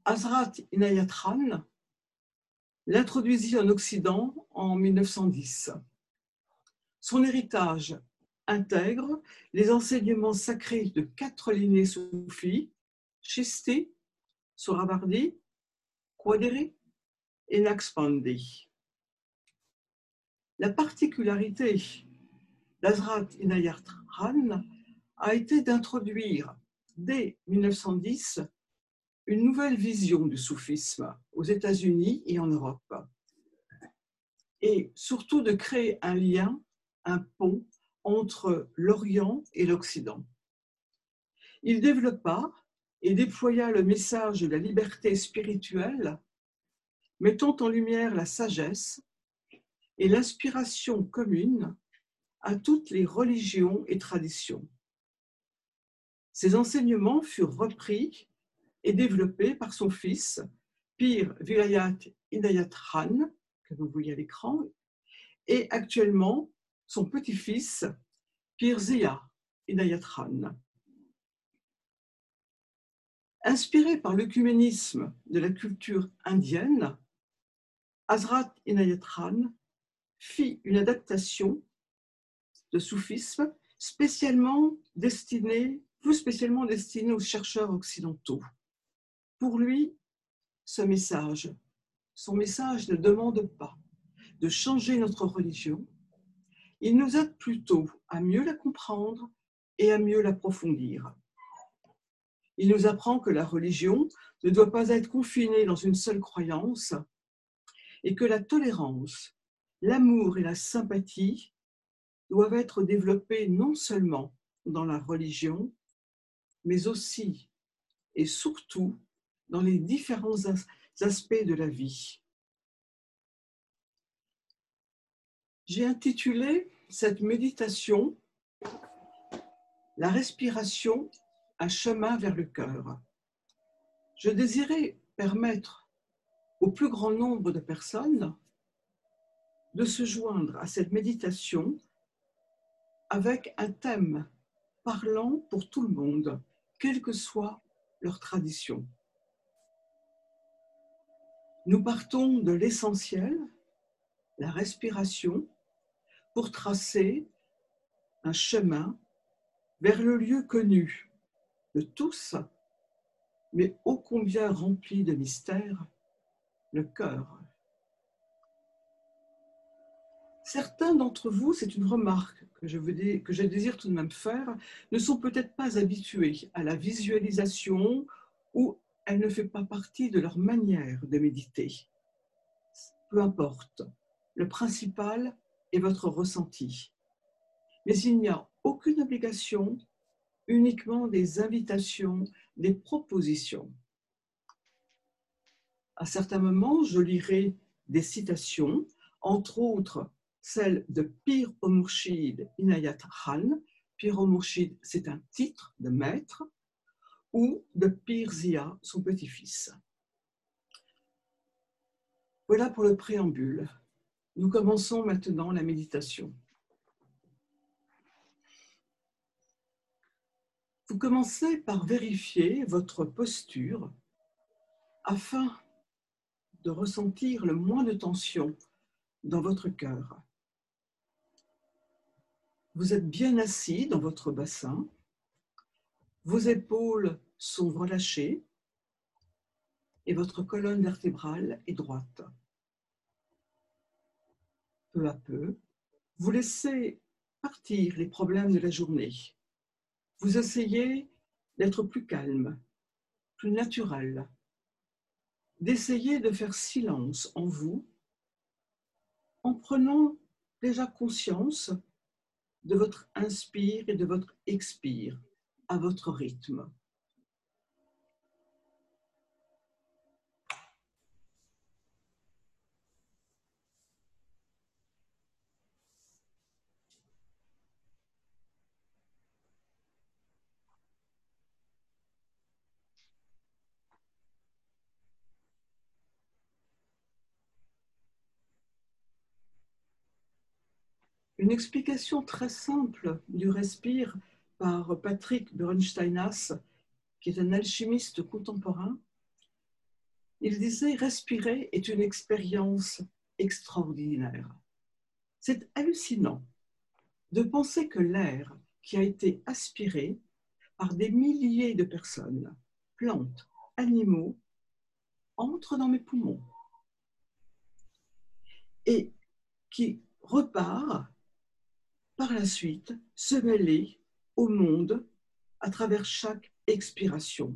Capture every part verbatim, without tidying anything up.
Hazrat Inayat Khan l'introduisit en Occident en mille neuf cent dix. Son héritage intègre les enseignements sacrés de quatre lignées soufis, Chishti, Sohrawardi, Qadiri et Naqshbandi. La particularité d'Hazrat Inayat Khan a été d'introduire dès mille neuf cent dix une nouvelle vision du soufisme aux États-Unis et en Europe, et surtout de créer un lien, un pont entre l'Orient et l'Occident. Il développa et déploya le message de la liberté spirituelle, mettant en lumière la sagesse et l'inspiration commune à toutes les religions et traditions. Ces enseignements furent repris et développés par son fils, Pir Vilayat Inayat Khan, que vous voyez à l'écran, et actuellement son petit-fils, Pir Zia Inayat Khan. Inspiré par l'œcuménisme de la culture indienne, Hazrat Inayat Khan fit une adaptation de soufisme spécialement destinée, plus spécialement destinée aux chercheurs occidentaux. Pour lui, ce message, son message ne demande pas de changer notre religion, il nous aide plutôt à mieux la comprendre et à mieux l'approfondir. Il nous apprend que la religion ne doit pas être confinée dans une seule croyance et que la tolérance, l'amour et la sympathie doivent être développés non seulement dans la religion, mais aussi et surtout dans les différents aspects de la vie. J'ai intitulé cette méditation « La respiration, un chemin vers le cœur ». Je désirais permettre au plus grand nombre de personnes de se joindre à cette méditation avec un thème parlant pour tout le monde, quelle que soit leur tradition. Nous partons de l'essentiel, la respiration, pour tracer un chemin vers le lieu connu de tous, mais ô combien rempli de mystères, le cœur. Certains d'entre vous, c'est une remarque que je, veux dire, que je désire tout de même faire, ne sont peut-être pas habitués à la visualisation ou elle ne fait pas partie de leur manière de méditer. Peu importe, le principal est votre ressenti. Mais il n'y a aucune obligation, uniquement des invitations, des propositions. À certains moments, je lirai des citations, entre autres celle de Pir o Murshid Inayat Khan. Pir o Murshid, c'est un titre de maître, ou de Pir Zia, son petit-fils. Voilà pour le préambule. Nous commençons maintenant la méditation. Vous commencez par vérifier votre posture afin de ressentir le moins de tension dans votre cœur. Vous êtes bien assis dans votre bassin, vos épaules sont relâchées et votre colonne vertébrale est droite. Peu à peu, vous laissez partir les problèmes de la journée. Vous essayez d'être plus calme, plus naturel, d'essayer de faire silence en vous en prenant déjà conscience de votre inspire et de votre expire à votre rythme. Une explication très simple du respire par Patrick Bernsteinas, qui est un alchimiste contemporain, Il disait « Respirer est une expérience extraordinaire ». C'est hallucinant de penser que l'air qui a été aspiré par des milliers de personnes, plantes, animaux, entre dans mes poumons et qui repart par la suite se mêler au monde à travers chaque expiration.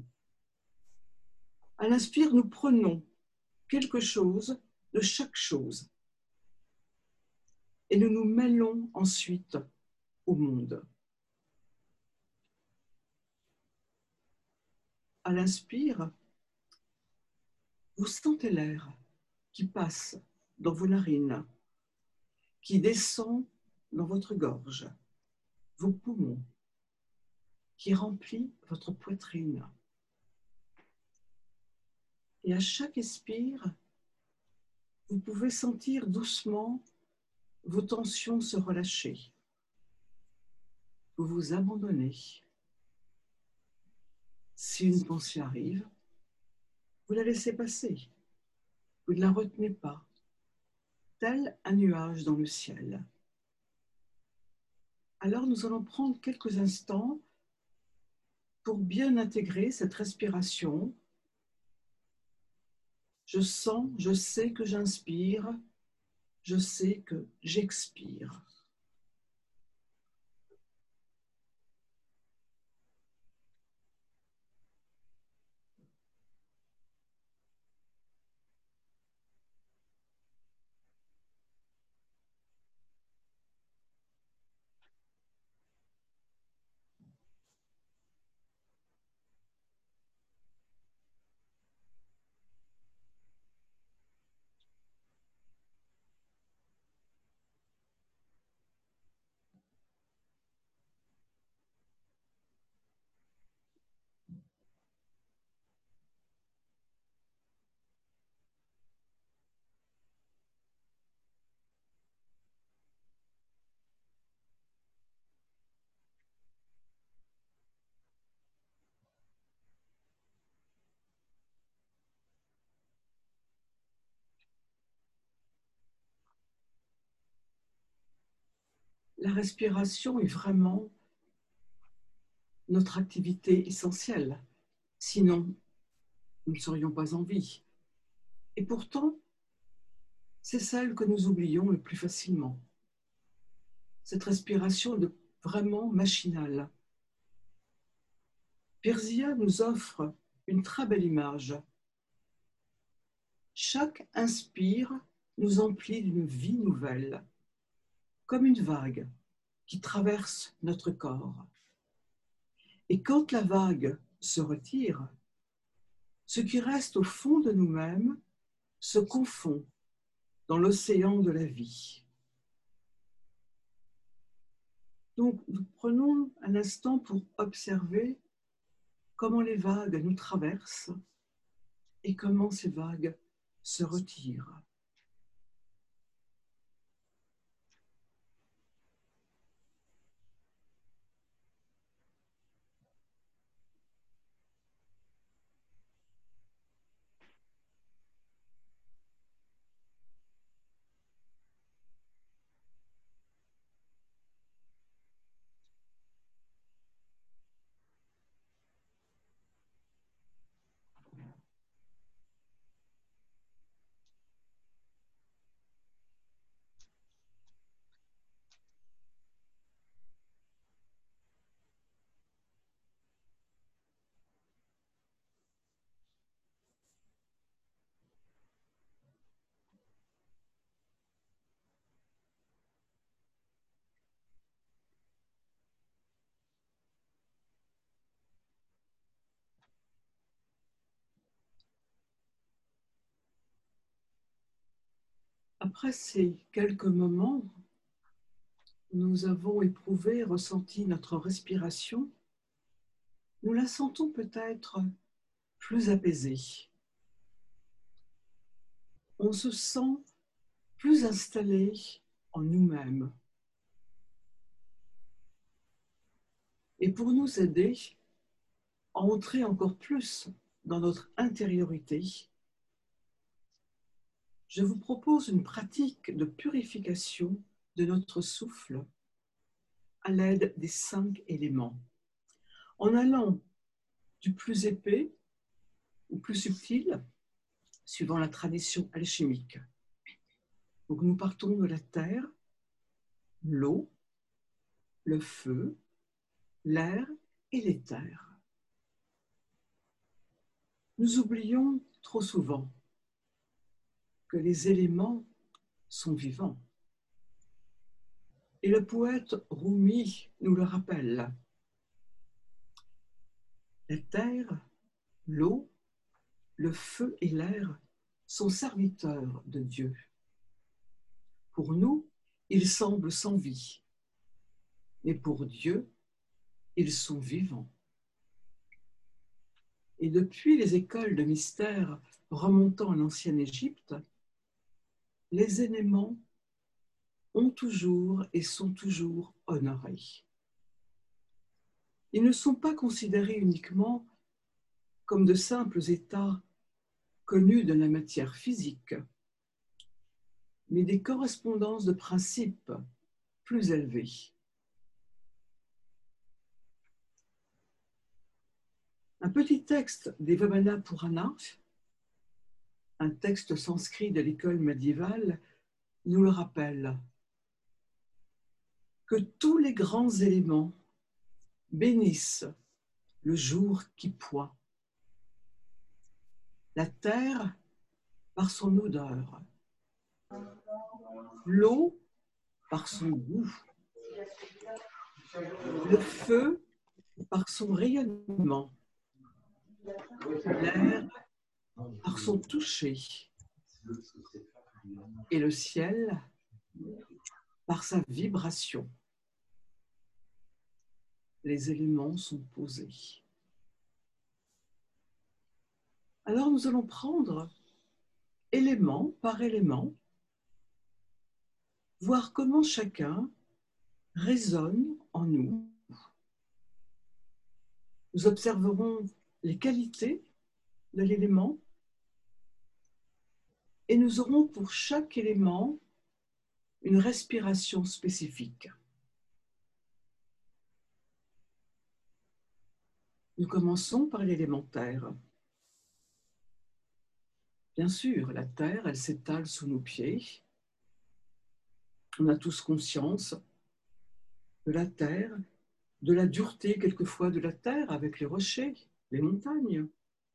À l'inspire, nous prenons quelque chose de chaque chose et nous nous mêlons ensuite au monde. À l'inspire, vous sentez l'air qui passe dans vos narines, qui descend dans votre gorge, vos poumons, qui remplit votre poitrine. Et à chaque expire, vous pouvez sentir doucement vos tensions se relâcher. Vous vous abandonnez. Si une pensée arrive, vous la laissez passer. Vous ne la retenez pas, tel un nuage dans le ciel. Alors nous allons prendre quelques instants pour bien intégrer cette respiration. Je sens, je sais que j'inspire, je sais que j'expire. La respiration est vraiment notre activité essentielle. Sinon, nous ne serions pas en vie. Et pourtant, c'est celle que nous oublions le plus facilement. Cette respiration est vraiment machinale. Pirzia nous offre une très belle image. Chaque inspire nous emplit d'une vie nouvelle, comme une vague qui traverse notre corps. Et quand la vague se retire, ce qui reste au fond de nous-mêmes se confond dans l'océan de la vie. Donc, nous prenons un instant pour observer comment les vagues nous traversent et comment ces vagues se retirent. Après ces quelques moments, nous avons éprouvé, ressenti notre respiration. Nous la sentons peut-être plus apaisée. On se sent plus installé en nous-mêmes. Et pour nous aider à entrer encore plus dans notre intériorité, je vous propose une pratique de purification de notre souffle à l'aide des cinq éléments, en allant du plus épais au plus subtil, suivant la tradition alchimique. Donc nous partons de la terre, l'eau, le feu, l'air et l'éther. Nous oublions trop souvent que les éléments sont vivants. Et le poète Rumi nous le rappelle. La terre, l'eau, le feu et l'air sont serviteurs de Dieu. Pour nous, ils semblent sans vie, mais pour Dieu, ils sont vivants. Et depuis les écoles de mystère remontant à l'ancienne Égypte, les éléments ont toujours et sont toujours honorés. Ils ne sont pas considérés uniquement comme de simples états connus de la matière physique, mais des correspondances de principes plus élevées. Un petit texte des Vamana Purana, un texte sanskrit de l'école médiévale, nous le rappelle, que tous les grands éléments bénissent le jour qui point. La terre par son odeur, l'eau par son goût, le feu par son rayonnement, l'air par son toucher et le ciel par sa vibration. Les éléments sont posés. Alors nous allons prendre élément par élément, voir comment chacun résonne en nous. Nous observerons les qualités de l'élément et nous aurons pour chaque élément une respiration spécifique. Nous commençons par l'élémentaire. Bien sûr, la terre, elle s'étale sous nos pieds. On a tous conscience de la terre, de la dureté quelquefois de la terre avec les rochers, les montagnes.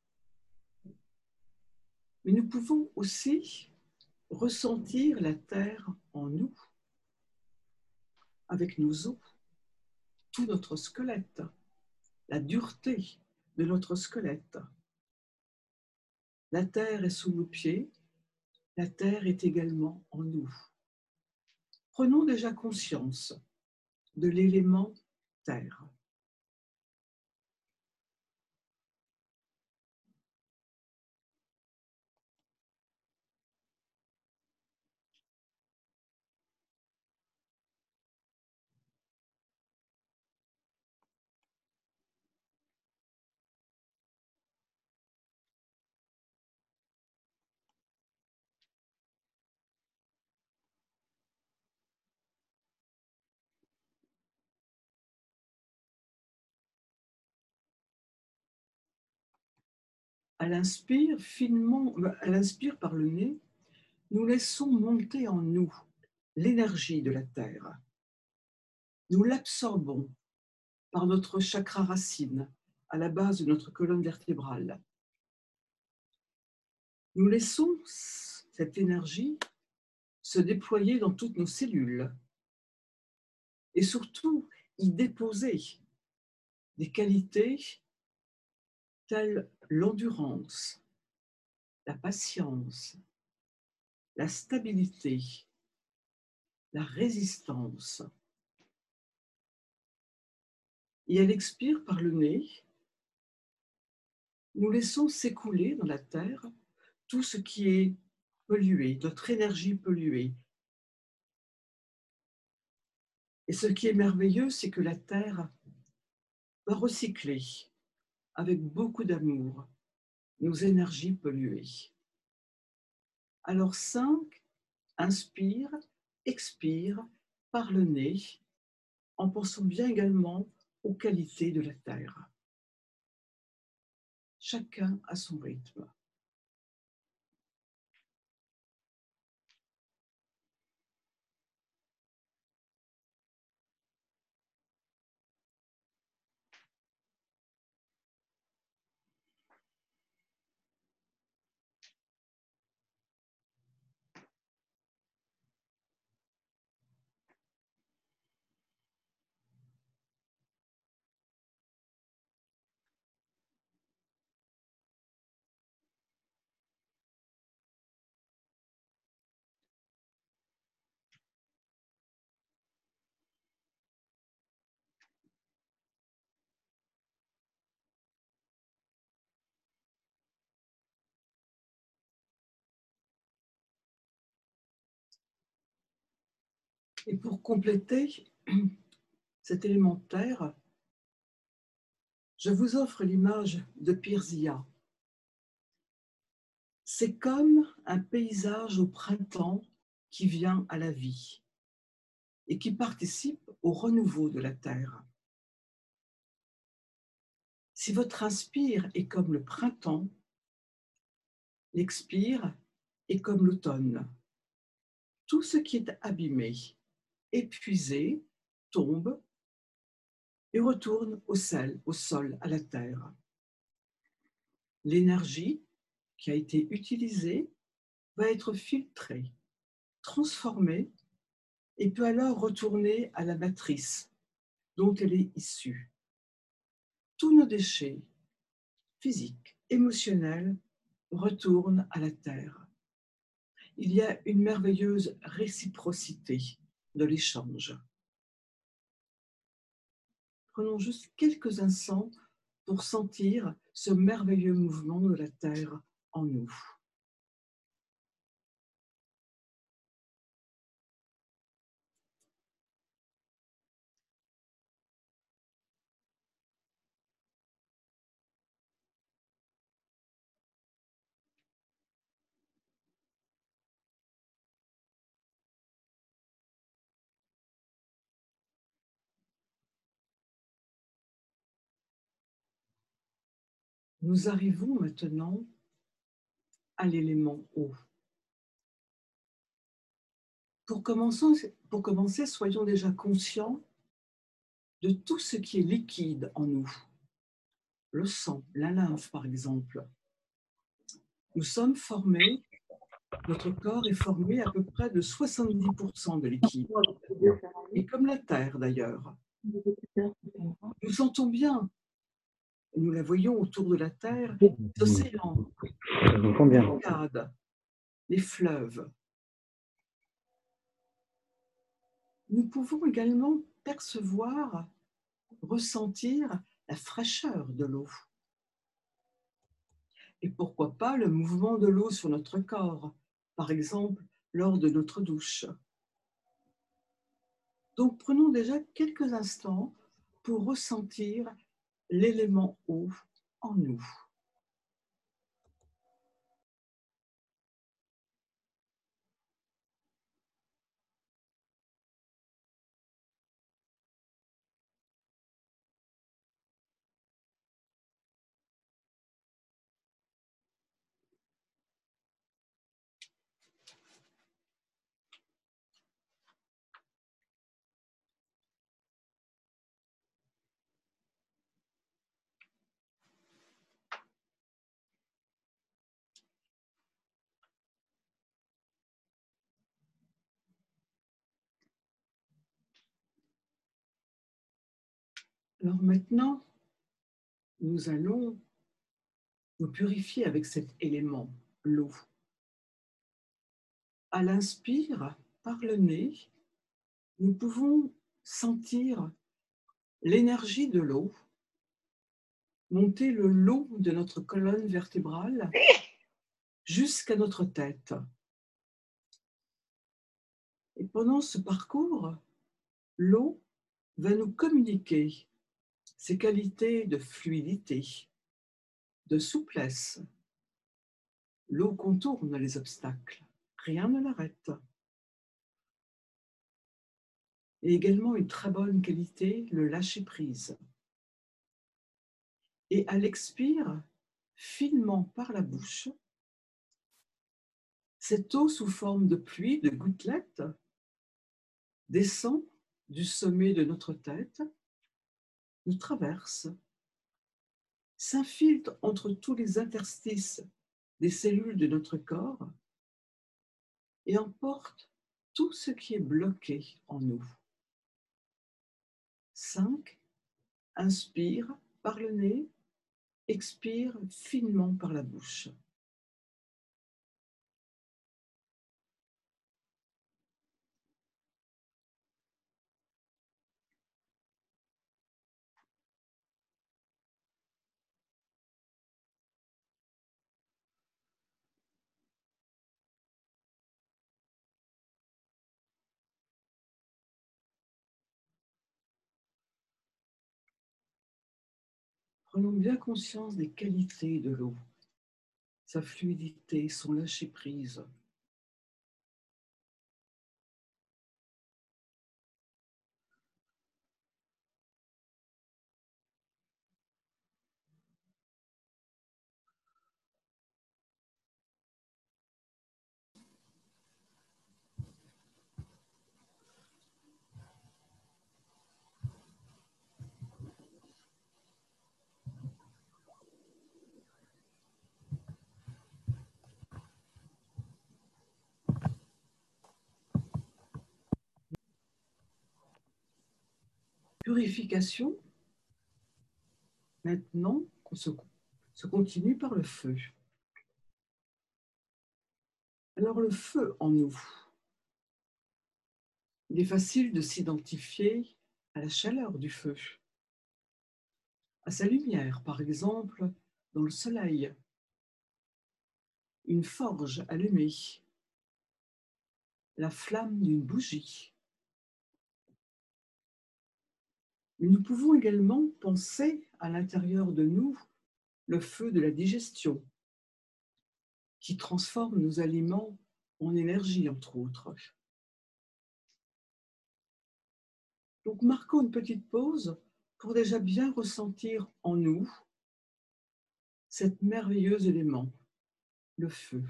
Mais nous pouvons aussi ressentir la terre en nous, avec nos os, tout notre squelette, la dureté de notre squelette. La terre est sous nos pieds, la terre est également en nous. Prenons déjà conscience de l'élément terre. À l'inspire, finement, à l'inspire par le nez, nous laissons monter en nous l'énergie de la terre. Nous l'absorbons par notre chakra racine, à la base de notre colonne vertébrale. Nous laissons cette énergie se déployer dans toutes nos cellules et surtout y déposer des qualités telles l'endurance, la patience, la stabilité, la résistance. Et elle expire par le nez. Nous laissons s'écouler dans la terre tout ce qui est pollué, notre énergie polluée. Et ce qui est merveilleux, c'est que la terre va recycler avec beaucoup d'amour nos énergies polluées. Alors cinq, inspire, expire par le nez, en pensant bien également aux qualités de la terre. Chacun à son rythme. Et pour compléter cet élément terre, je vous offre l'image de Pirzia. C'est comme un paysage au printemps qui vient à la vie et qui participe au renouveau de la terre. Si votre inspire est comme le printemps, l'expire est comme l'automne. Tout ce qui est abîmé, épuisé, tombe et retourne au sel, au sol, à la terre. L'énergie qui a été utilisée va être filtrée, transformée et peut alors retourner à la matrice dont elle est issue. Tous nos déchets physiques, émotionnels retournent à la terre. Il y a une merveilleuse réciprocité de l'échange. Prenons juste quelques instants pour sentir ce merveilleux mouvement de la terre en nous. Nous arrivons maintenant à l'élément eau. Pour commencer, pour commencer, soyons déjà conscients de tout ce qui est liquide en nous. Le sang, la lymphe par exemple. Nous sommes formés, notre corps est formé à peu près de soixante-dix pour cent de liquide. Et comme la terre d'ailleurs. Nous sentons bien, nous la voyons autour de la terre, les océans, les cascades, les fleuves. Nous pouvons également percevoir, ressentir la fraîcheur de l'eau. Et pourquoi pas le mouvement de l'eau sur notre corps, par exemple lors de notre douche. Donc prenons déjà quelques instants pour ressentir l'élément eau en nous. Alors maintenant, nous allons nous purifier avec cet élément, l'eau. À l'inspire, par le nez, nous pouvons sentir l'énergie de l'eau monter le long de notre colonne vertébrale jusqu'à notre tête. Et pendant ce parcours, l'eau va nous communiquer ses qualités de fluidité, de souplesse. L'eau contourne les obstacles. rien ne l'arrête. Et également une très bonne qualité, le lâcher-prise. Et à l'expire, finement par la bouche, cette eau sous forme de pluie, de gouttelettes, descend du sommet de notre tête, nous traverse, s'infiltre entre tous les interstices des cellules de notre corps et emporte tout ce qui est bloqué en nous. cinq. Inspire par le nez, expire finement par la bouche. Prenons bien conscience des qualités de l'eau, sa fluidité, son lâcher-prise. Purification, maintenant, on se, se continue par le feu. Alors le feu en nous, il est facile de s'identifier à la chaleur du feu, à sa lumière, par exemple, dans le soleil, une forge allumée, la flamme d'une bougie. Mais nous pouvons également penser à l'intérieur de nous le feu de la digestion, qui transforme nos aliments en énergie, entre autres. Donc, marquons une petite pause pour déjà bien ressentir en nous cet merveilleux élément, le feu.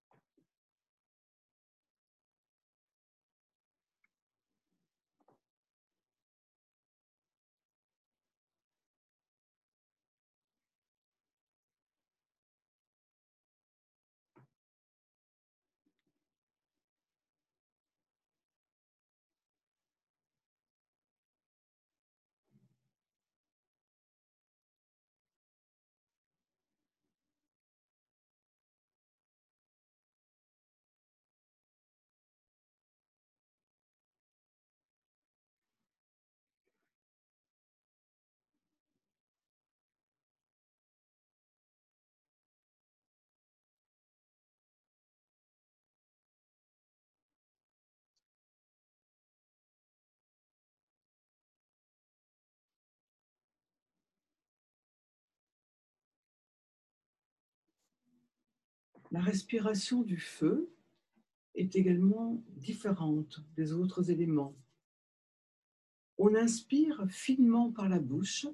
La respiration du feu est également différente des autres éléments. On inspire finement par la bouche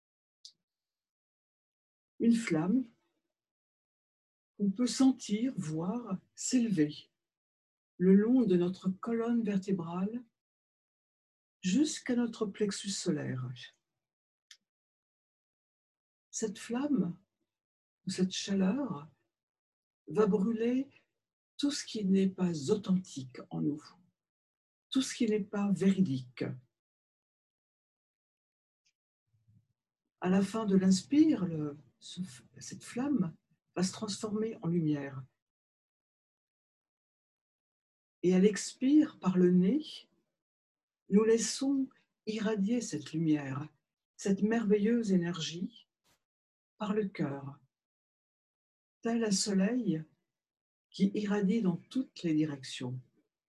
une flamme qu'on peut sentir, voir s'élever le long de notre colonne vertébrale jusqu'à notre plexus solaire. Cette flamme, ou cette chaleur, va brûler tout ce qui n'est pas authentique en nous, tout ce qui n'est pas véridique. À la fin de l'inspire, le, ce, cette flamme va se transformer en lumière. Et à l'expire par le nez, nous laissons irradier cette lumière, cette merveilleuse énergie par le cœur, tel un soleil qui irradie dans toutes les directions.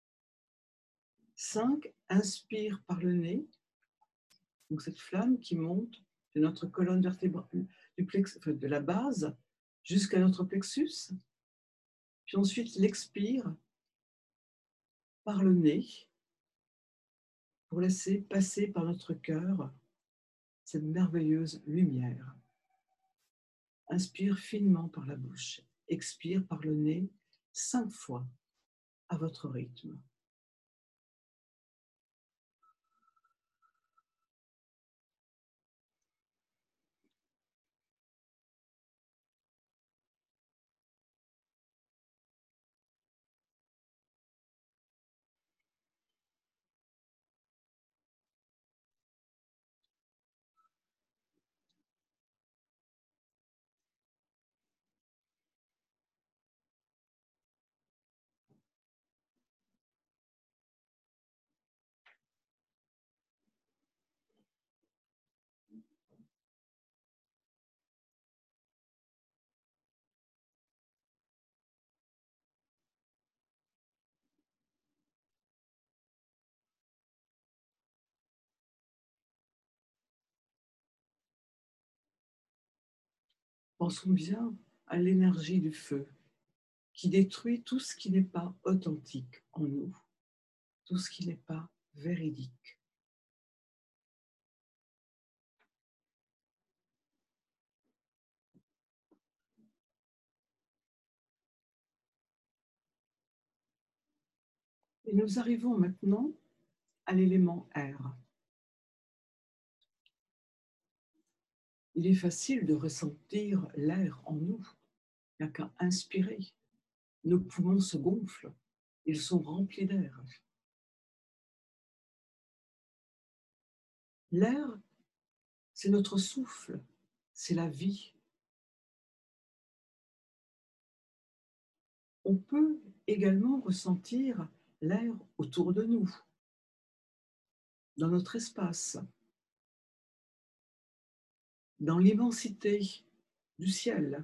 cinq. Inspire par le nez, donc cette flamme qui monte de notre colonne vertébrale, du plex, enfin de la base jusqu'à notre plexus. Puis ensuite l'expire par le nez pour laisser passer par notre cœur cette merveilleuse lumière. Inspire finement par la bouche, expire par le nez cinq fois à votre rythme. Pensons bien à l'énergie du feu qui détruit tout ce qui n'est pas authentique en nous, tout ce qui n'est pas véridique. Et nous arrivons maintenant à l'élément air. Il est facile de ressentir l'air en nous. Il n'y a qu'à inspirer. Nos poumons se gonflent. Ils sont remplis d'air. L'air, c'est notre souffle, c'est la vie. On peut également ressentir l'air autour de nous, dans notre espace, dans l'immensité du ciel,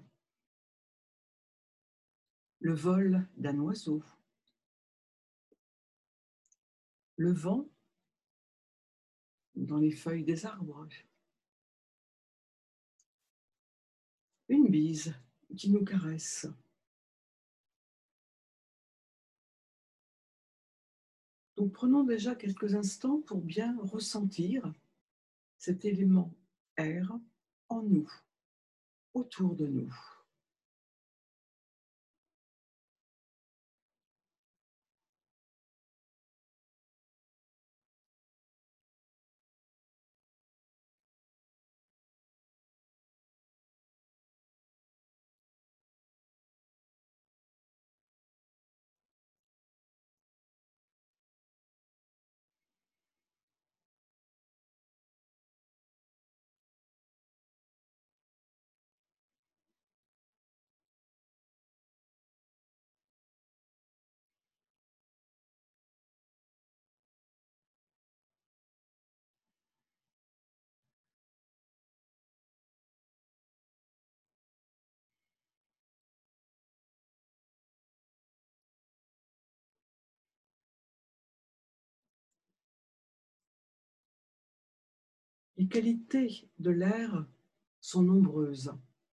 le vol d'un oiseau, le vent dans les feuilles des arbres, une bise qui nous caresse. Donc prenons déjà quelques instants pour bien ressentir cet élément air en nous, autour de nous. Les qualités de l'air sont nombreuses.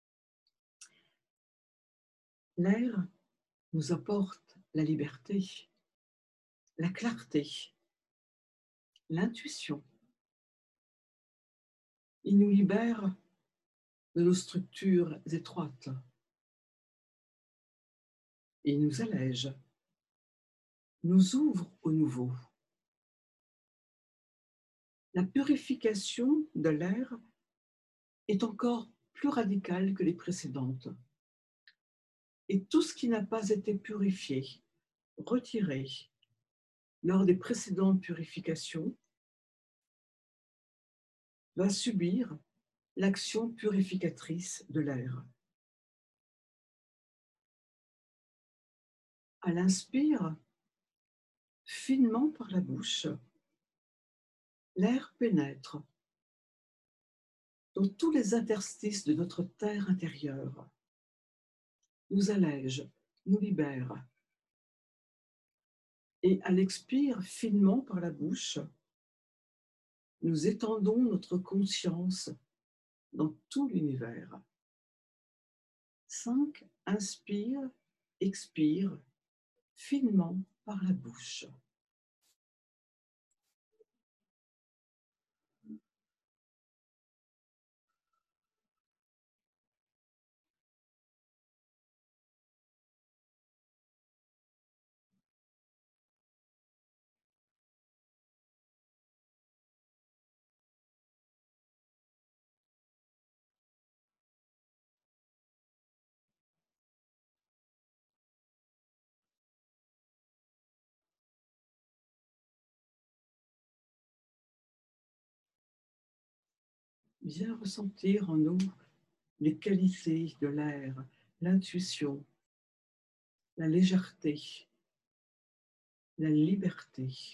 L'air nous apporte la liberté, la clarté, l'intuition. Il nous libère de nos structures étroites. Il nous allège, nous ouvre au nouveau. La purification de l'air est encore plus radicale que les précédentes. Et tout ce qui n'a pas été purifié, retiré lors des précédentes purifications, va subir l'action purificatrice de l'air. À l'inspire, finement par la bouche, l'air pénètre dans tous les interstices de notre terre intérieure, nous allège, nous libère. Et à l'expire, finement par la bouche, nous étendons notre conscience dans tout l'univers. cinq. Inspire, expire, finement par la bouche. Bien ressentir en nous les qualités de l'air, l'intuition, la légèreté, la liberté.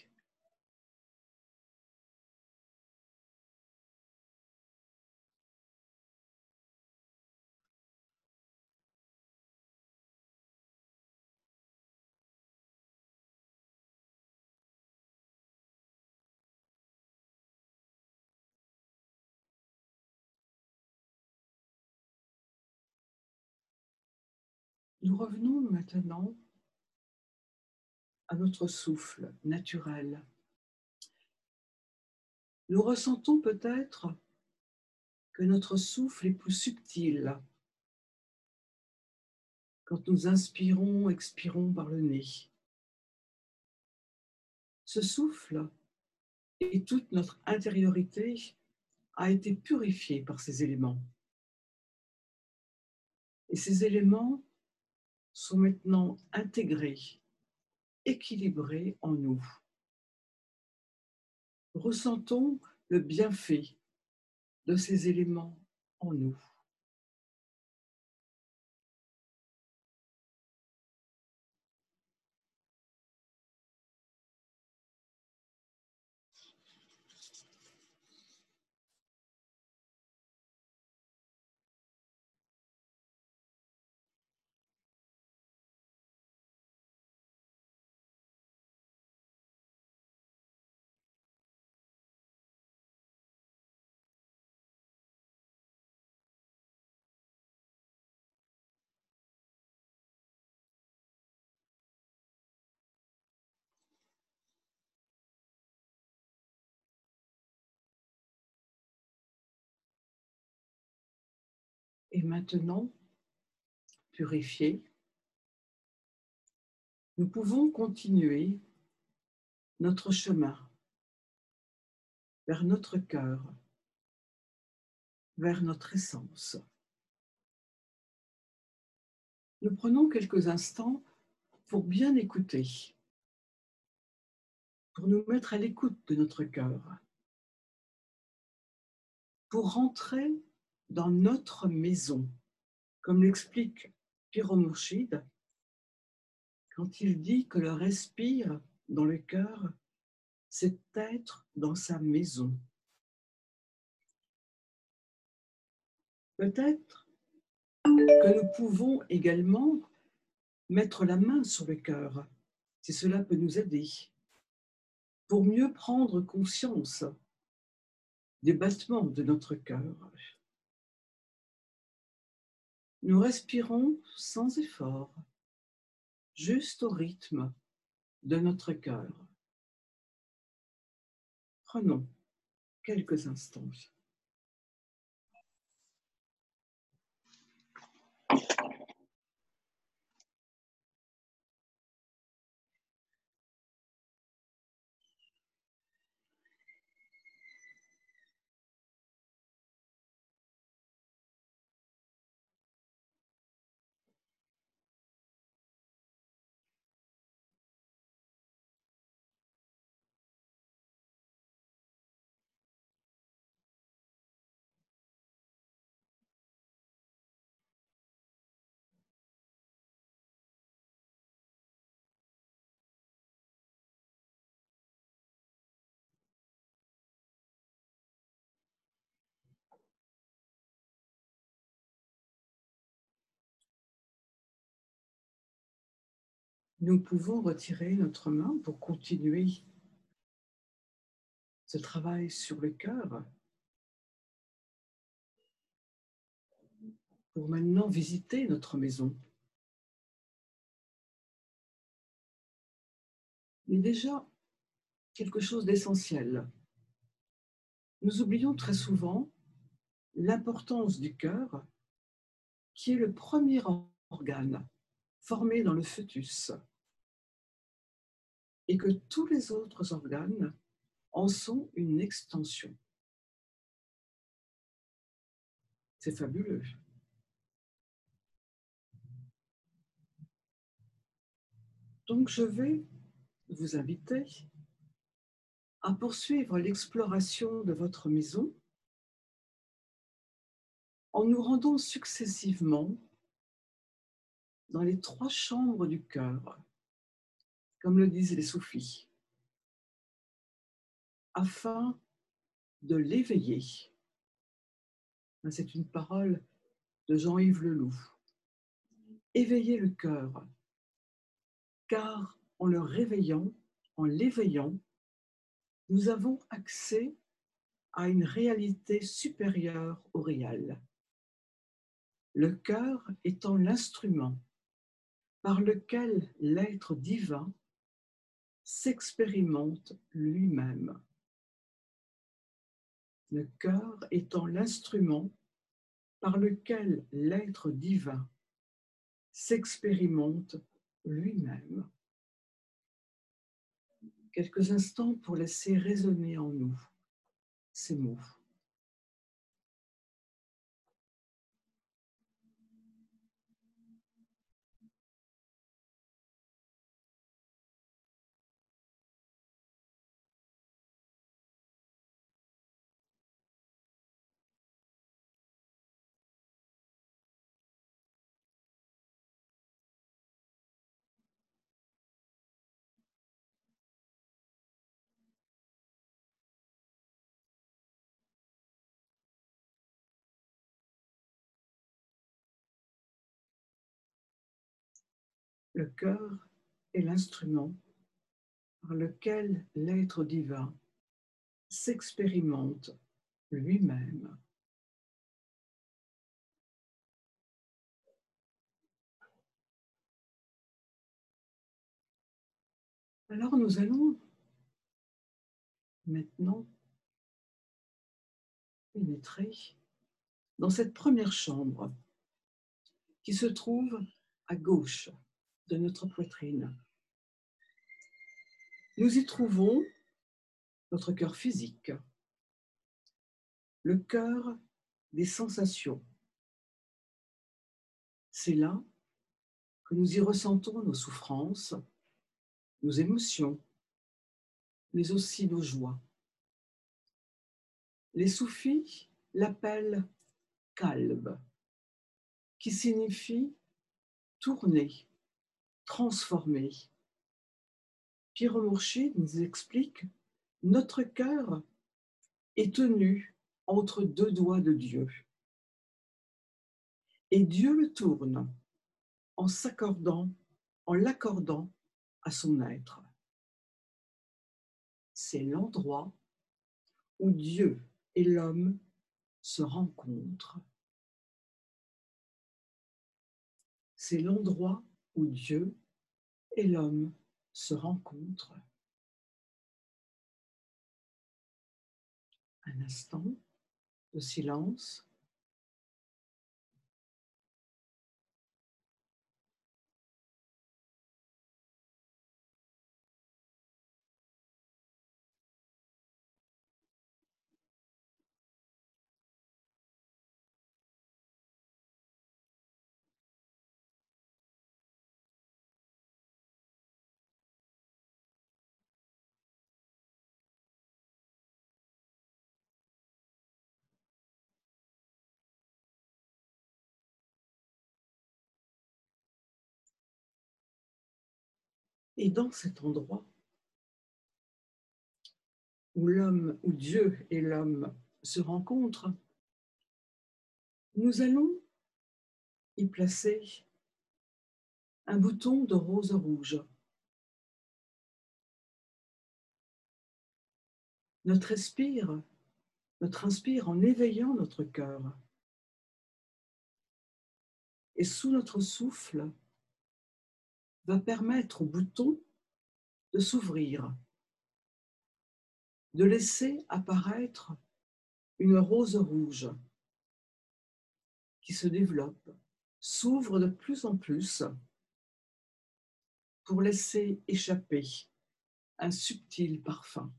Nous revenons maintenant à notre souffle naturel. Nous ressentons peut-être que notre souffle est plus subtil quand nous inspirons, expirons par le nez. Ce souffle et toute notre intériorité a été purifiée par ces éléments. Et ces éléments sont maintenant intégrés, équilibrés en nous. Ressentons le bienfait de ces éléments en nous. Et maintenant, purifiés, nous pouvons continuer notre chemin vers notre cœur, vers notre essence. Nous prenons quelques instants pour bien écouter, pour nous mettre à l'écoute de notre cœur, pour rentrer dans notre maison, comme l'explique Piro Mourchid, quand il dit que le respire dans le cœur, c'est être dans sa maison. Peut-être que nous pouvons également mettre la main sur le cœur, si cela peut nous aider, pour mieux prendre conscience des battements de notre cœur. Nous respirons sans effort, juste au rythme de notre cœur. Prenons quelques instants. Nous pouvons retirer notre main pour continuer ce travail sur le cœur, pour maintenant visiter notre maison. Mais déjà, quelque chose d'essentiel. Nous oublions très souvent l'importance du cœur, qui est le premier organe formé dans le fœtus, et que tous les autres organes en sont une extension. C'est fabuleux. Donc je vais vous inviter à poursuivre l'exploration de votre maison en nous rendant successivement dans les trois chambres du cœur, comme le disent les soufis, afin de l'éveiller. C'est une parole de Jean-Yves Leloup. Éveiller le cœur, car en le réveillant, en l'éveillant, nous avons accès à une réalité supérieure au réel. Le cœur étant l'instrument par lequel l'être divin s'expérimente lui-même. Le cœur étant l'instrument par lequel l'être divin s'expérimente lui-même. Quelques instants pour laisser résonner en nous ces mots. Le cœur est l'instrument par lequel l'être divin s'expérimente lui-même. Alors nous allons maintenant pénétrer dans cette première chambre qui se trouve à gauche de notre poitrine. Nous y trouvons notre cœur physique, le cœur des sensations. C'est là que nous y ressentons nos souffrances, nos émotions, mais aussi nos joies. Les soufis l'appellent qalb, qui signifie tourner, transformer. Pir Mourchid nous explique: notre cœur est tenu entre deux doigts de Dieu. Et Dieu le tourne en s'accordant, en l'accordant à son être. C'est l'endroit où Dieu et l'homme se rencontrent. C'est l'endroit où Dieu et l'homme se rencontrent. Un instant de silence. Et dans cet endroit où l'homme, où Dieu et l'homme se rencontrent, nous allons y placer un bouton de rose rouge. Notre inspire, notre inspire en éveillant notre cœur. Et sous notre souffle, va permettre au bouton de s'ouvrir, de laisser apparaître une rose rouge qui se développe, s'ouvre de plus en plus pour laisser échapper un subtil parfum.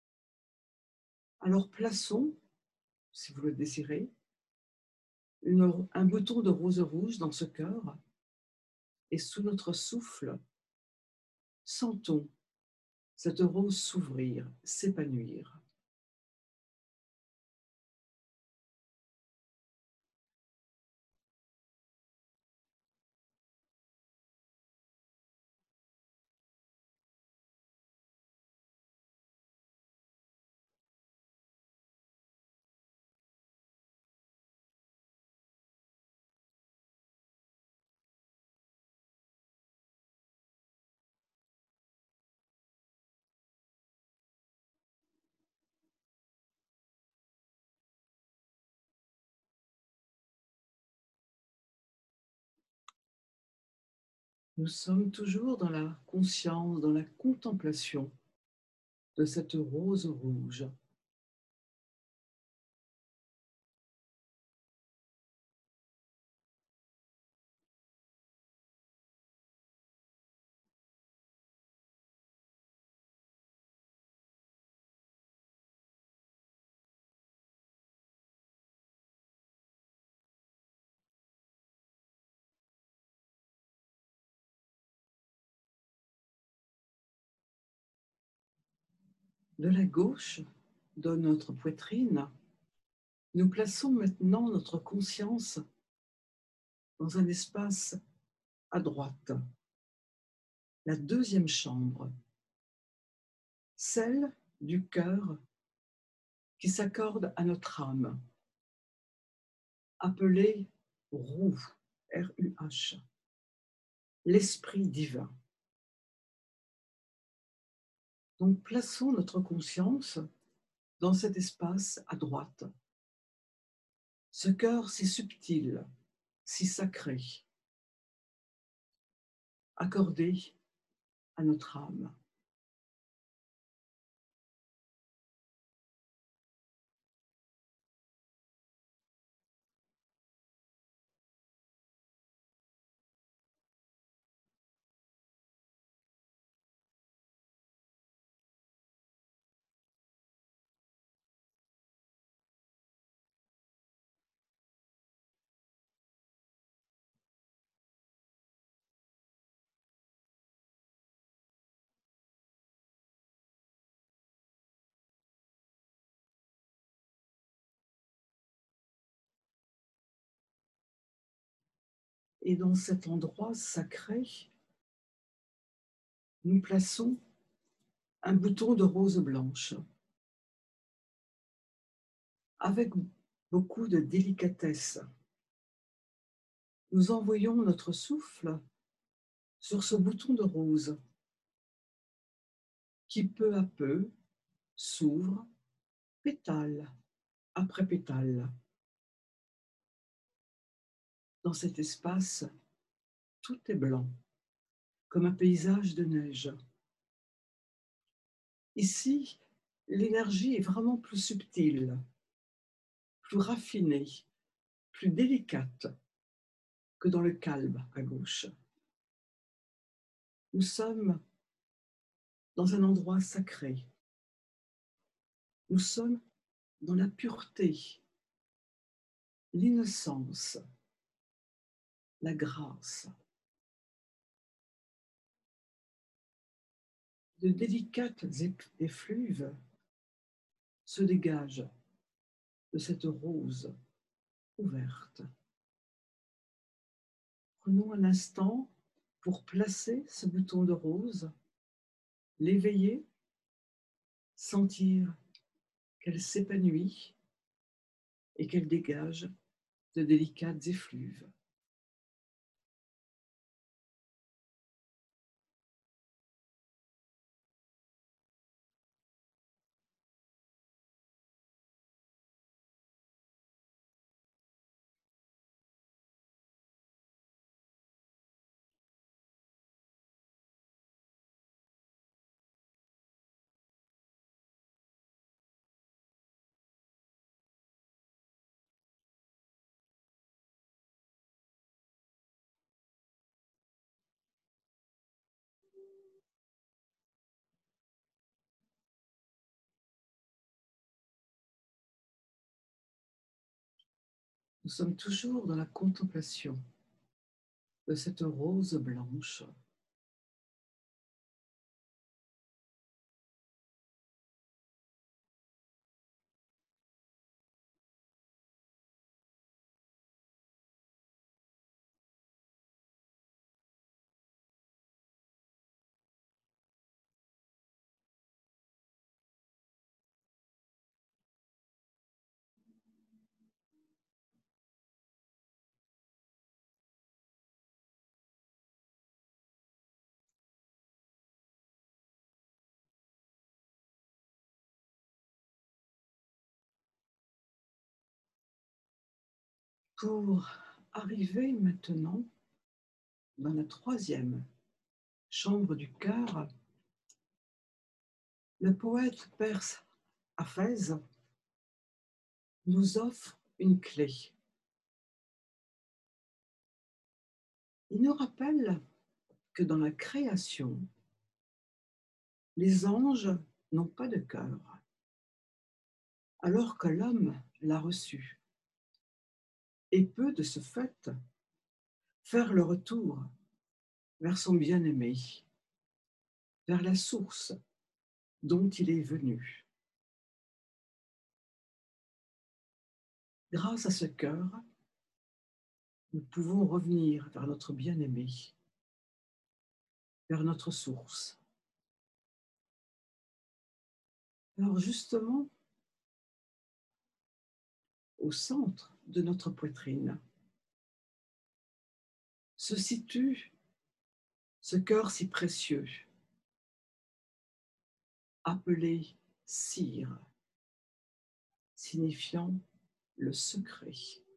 Alors plaçons, si vous le désirez, une, un bouton de rose rouge dans ce cœur et sous notre souffle, sentons cette rose s'ouvrir, s'épanouir. Nous sommes toujours dans la conscience, dans la contemplation de cette rose rouge. De la gauche de notre poitrine, nous plaçons maintenant notre conscience dans un espace à droite, la deuxième chambre, celle du cœur qui s'accorde à notre âme, appelée roue, R U H, l'esprit divin. Donc plaçons notre conscience dans cet espace à droite. Ce cœur si subtil, si sacré, accordé à notre âme. Et dans cet endroit sacré, nous plaçons un bouton de rose blanche avec beaucoup de délicatesse. Nous envoyons notre souffle sur ce bouton de rose qui peu à peu s'ouvre, pétale après pétale. Dans cet espace, tout est blanc, comme un paysage de neige. Ici, l'énergie est vraiment plus subtile, plus raffinée, plus délicate que dans le calme à gauche. Nous sommes dans un endroit sacré. Nous sommes dans la pureté, l'innocence, la grâce. De délicates effluves se dégagent de cette rose ouverte. Prenons un instant pour placer ce bouton de rose, l'éveiller, sentir qu'elle s'épanouit et qu'elle dégage de délicates effluves. Nous sommes toujours dans la contemplation de cette rose blanche. Pour arriver maintenant dans la troisième chambre du cœur, le poète perse Hafez nous offre une clé. Il nous rappelle que dans la création, les anges n'ont pas de cœur, alors que l'homme l'a reçu, et peut de ce fait faire le retour vers son bien-aimé, vers la source dont il est venu. Grâce à ce cœur, nous pouvons revenir vers notre bien-aimé, vers notre source. Alors justement, au centre de notre poitrine, se situe ce cœur si précieux, appelé cire, signifiant le secret.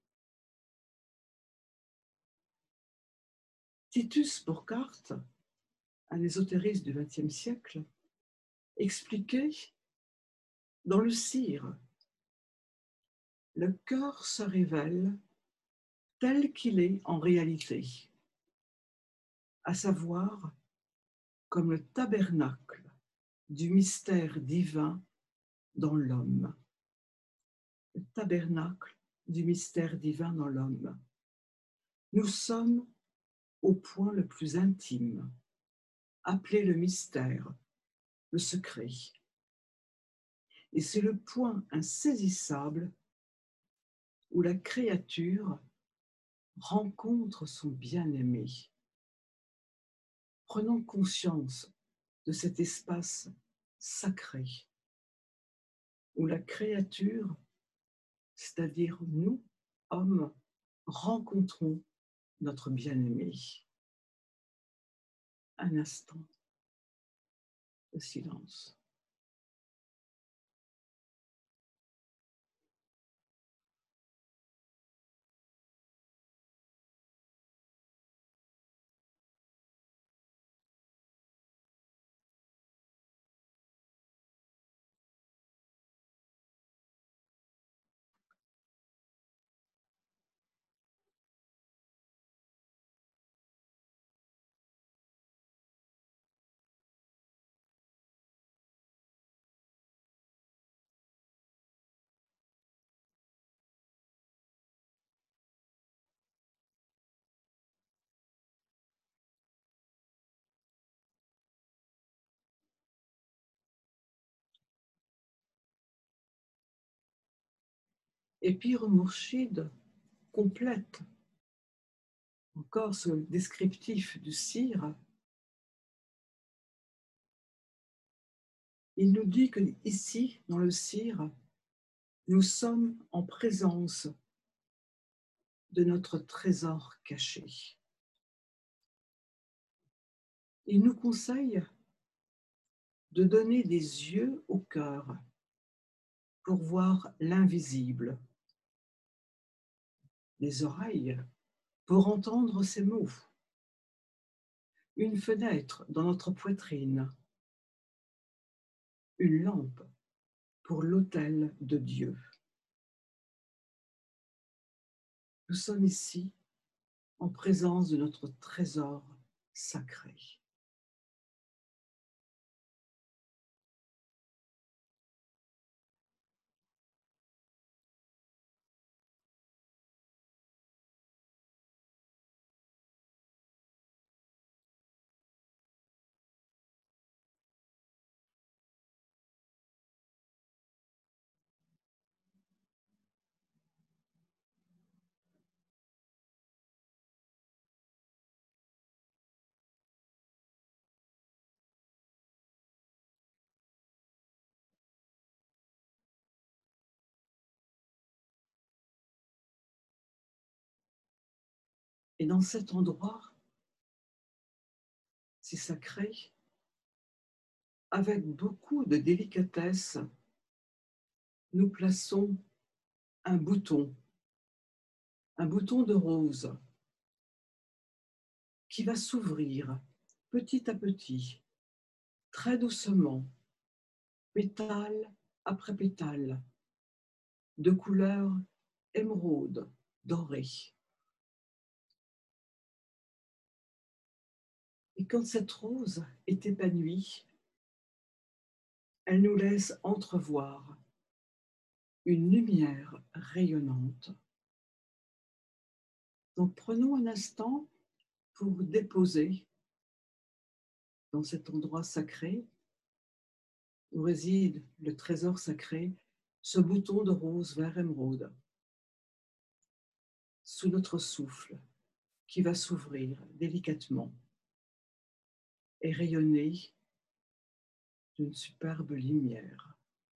Titus Burckhardt, un ésotériste du vingtième siècle, expliquait: dans le cire, le cœur se révèle tel qu'il est en réalité, à savoir comme le tabernacle du mystère divin dans l'homme. Le tabernacle du mystère divin dans l'homme. Nous sommes au point le plus intime, appelé le mystère, le secret. Et c'est le point insaisissable où la créature rencontre son bien-aimé. Prenons conscience de cet espace sacré où la créature, c'est-à-dire nous, hommes, rencontrons notre bien-aimé. Un instant de silence. Et Pir Mourchid complète encore ce descriptif du cire. Il nous dit que ici, dans le cire, nous sommes en présence de notre trésor caché. Il nous conseille de donner des yeux au cœur pour voir l'invisible, des oreilles pour entendre ses mots, une fenêtre dans notre poitrine, une lampe pour l'autel de Dieu. Nous sommes ici en présence de notre trésor sacré. Et dans cet endroit si sacré, avec beaucoup de délicatesse, nous plaçons un bouton, un bouton de rose qui va s'ouvrir petit à petit, très doucement, pétale après pétale, de couleur émeraude, dorée. Et quand cette rose est épanouie, elle nous laisse entrevoir une lumière rayonnante. Donc prenons un instant pour déposer dans cet endroit sacré où réside le trésor sacré ce bouton de rose vert émeraude sous notre souffle qui va s'ouvrir délicatement et rayonner d'une superbe lumière.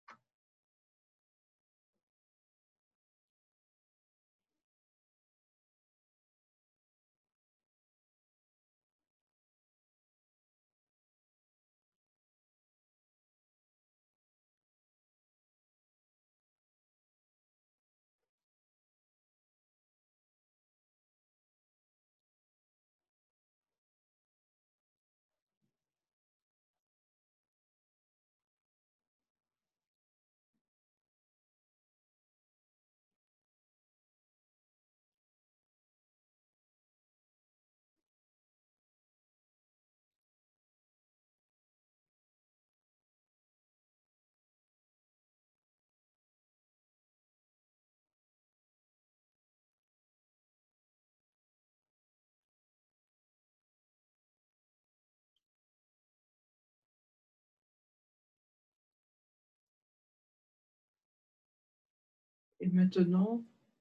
Et maintenant,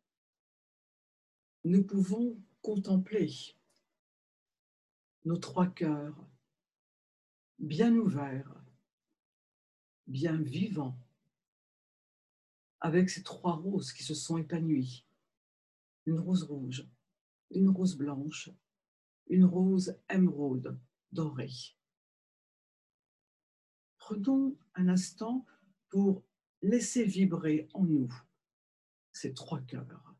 nous pouvons contempler nos trois cœurs bien ouverts, bien vivants, avec ces trois roses qui se sont épanouies. Une rose rouge, une rose blanche, une rose émeraude dorée. Prenons un instant pour laisser vibrer en nous ces trois cœurs.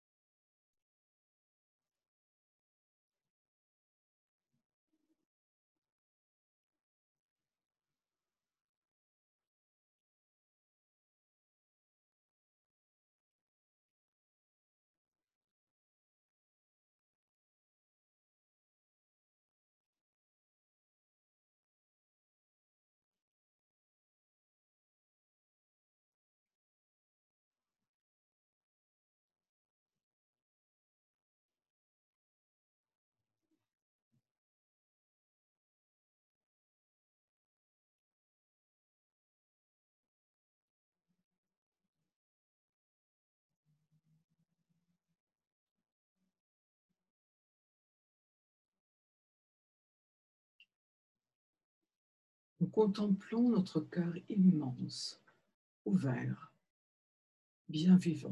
Nous contemplons notre cœur immense, ouvert, bien vivant.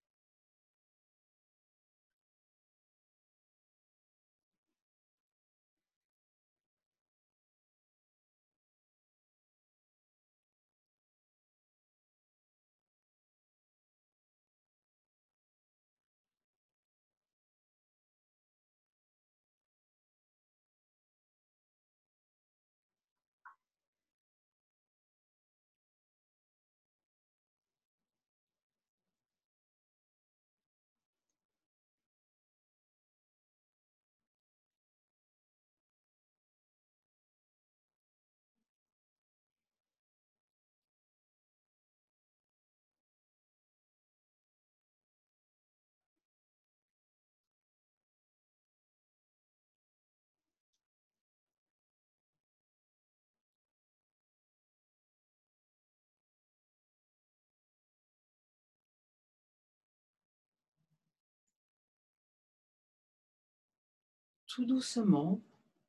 Tout doucement,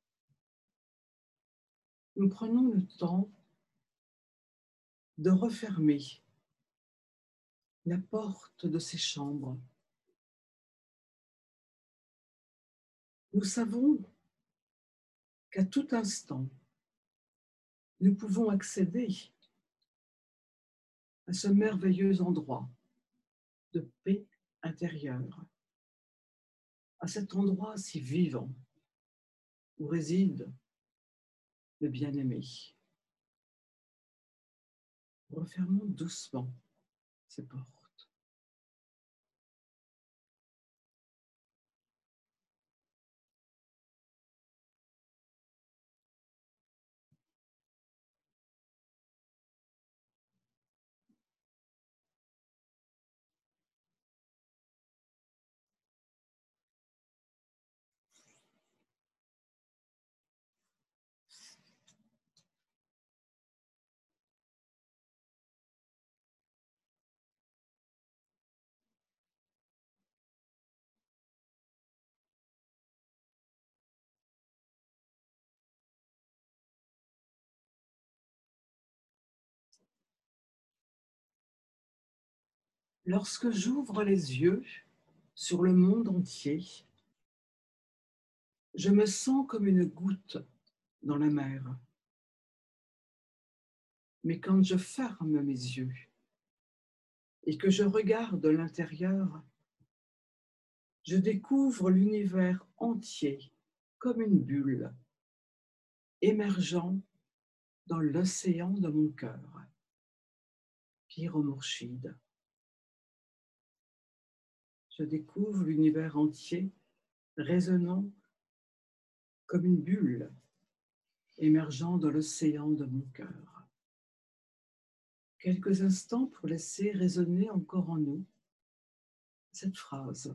nous prenons le temps de refermer la porte de ces chambres. Nous savons qu'à tout instant, nous pouvons accéder à ce merveilleux endroit de paix intérieure, à cet endroit si vivant, où réside le bien-aimé. Refermons doucement ces portes. Lorsque j'ouvre les yeux sur le monde entier, je me sens comme une goutte dans la mer. Mais quand je ferme mes yeux et que je regarde l'intérieur, je découvre l'univers entier comme une bulle émergeant dans l'océan de mon cœur. Pir au Mourchid. Je découvre l'univers entier résonnant comme une bulle émergeant dans l'océan de mon cœur. Quelques instants pour laisser résonner encore en nous cette phrase.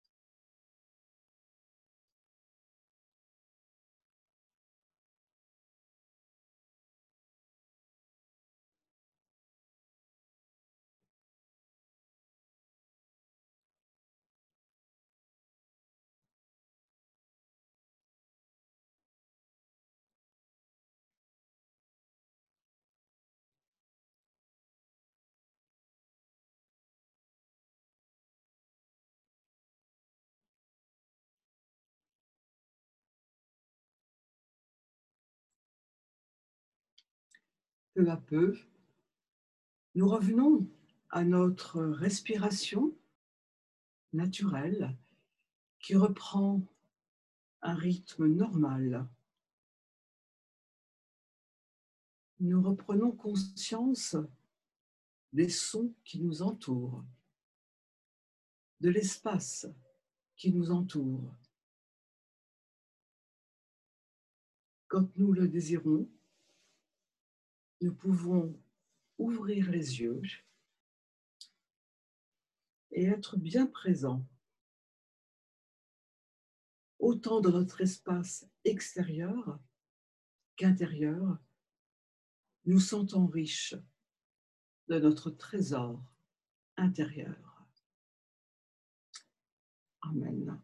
Peu à peu, nous revenons à notre respiration naturelle qui reprend un rythme normal. Nous reprenons conscience des sons qui nous entourent, de l'espace qui nous entoure. Quand nous le désirons, nous pouvons ouvrir les yeux et être bien présents, autant dans notre espace extérieur qu'intérieur, nous sentons riches de notre trésor intérieur. Amen.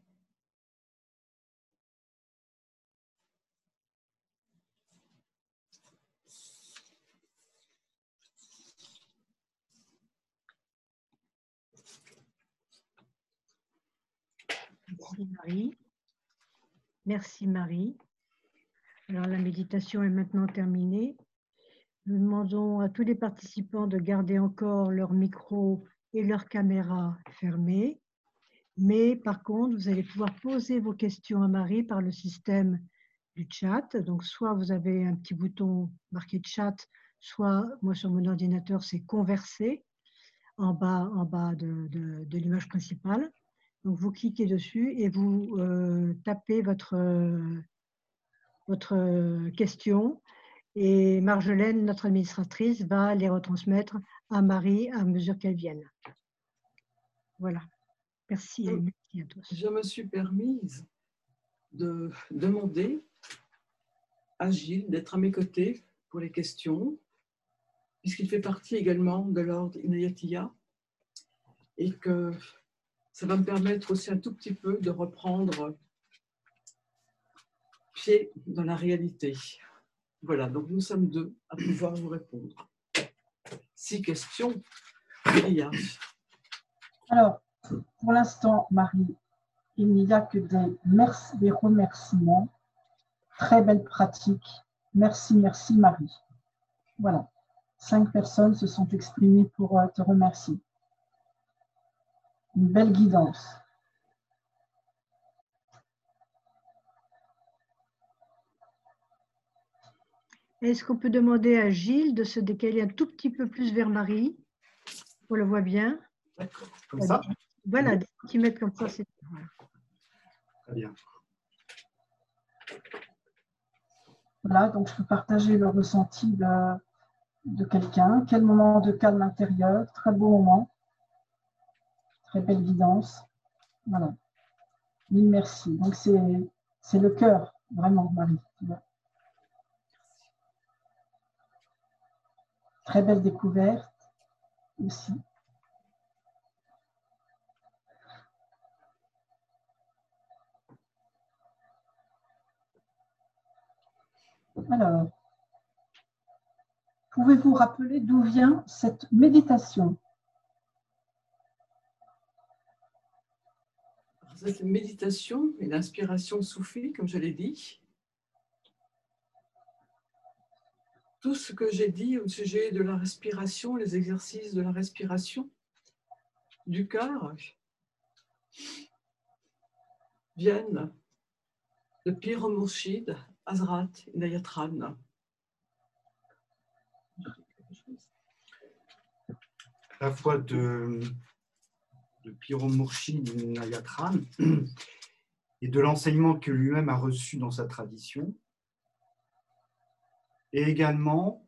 Merci Marie. Merci Marie. Alors la méditation est maintenant terminée. Nous demandons à tous les participants de garder encore leur micro et leur caméra fermés. Mais par contre, vous allez pouvoir poser vos questions à Marie par le système du chat. Donc soit vous avez un petit bouton marqué chat, soit moi sur mon ordinateur c'est converser en bas, en bas de, de, de l'image principale. Donc, vous cliquez dessus et vous euh, tapez votre, euh, votre question et Marjolaine, notre administratrice, va les retransmettre à Marie à mesure qu'elles viennent. Voilà. Merci et merci à tous. Je me suis permise de demander à Gilles d'être à mes côtés pour les questions, puisqu'il fait partie également de l'ordre Inayatiya et que ça va me permettre aussi un tout petit peu de reprendre pied dans la réalité. Voilà, donc nous sommes deux à pouvoir vous répondre. Six questions, il y a. Alors, pour l'instant, Marie, il n'y a que des, merci, des remerciements. Très belle pratique. Merci, merci Marie. Voilà. Cinq personnes se sont exprimées pour te remercier. Une belle guidance. Est-ce qu'on peut demander à Gilles de se décaler un tout petit peu plus vers Marie? On le voit bien. D'accord. Comme ça? Voilà, des centimètres comme ça, c'est voilà. Très bien. Voilà, donc je peux partager le ressenti de, de quelqu'un. Quel moment de calme intérieur, très beau moment, très belle guidance. Voilà. Mille merci. Donc c'est le cœur, vraiment, Marie. Tu vois. Très belle découverte aussi. Alors, pouvez-vous rappeler d'où vient cette méditation? Cette méditation et l'inspiration soufie, comme je l'ai dit. Tout ce que j'ai dit au sujet de la respiration, les exercices de la respiration, du cœur, viennent de Pir Murshid Hazrat Inayat Khan. À la fois de, de Pir Murshid Inayat Khan et de l'enseignement que lui-même a reçu dans sa tradition, et également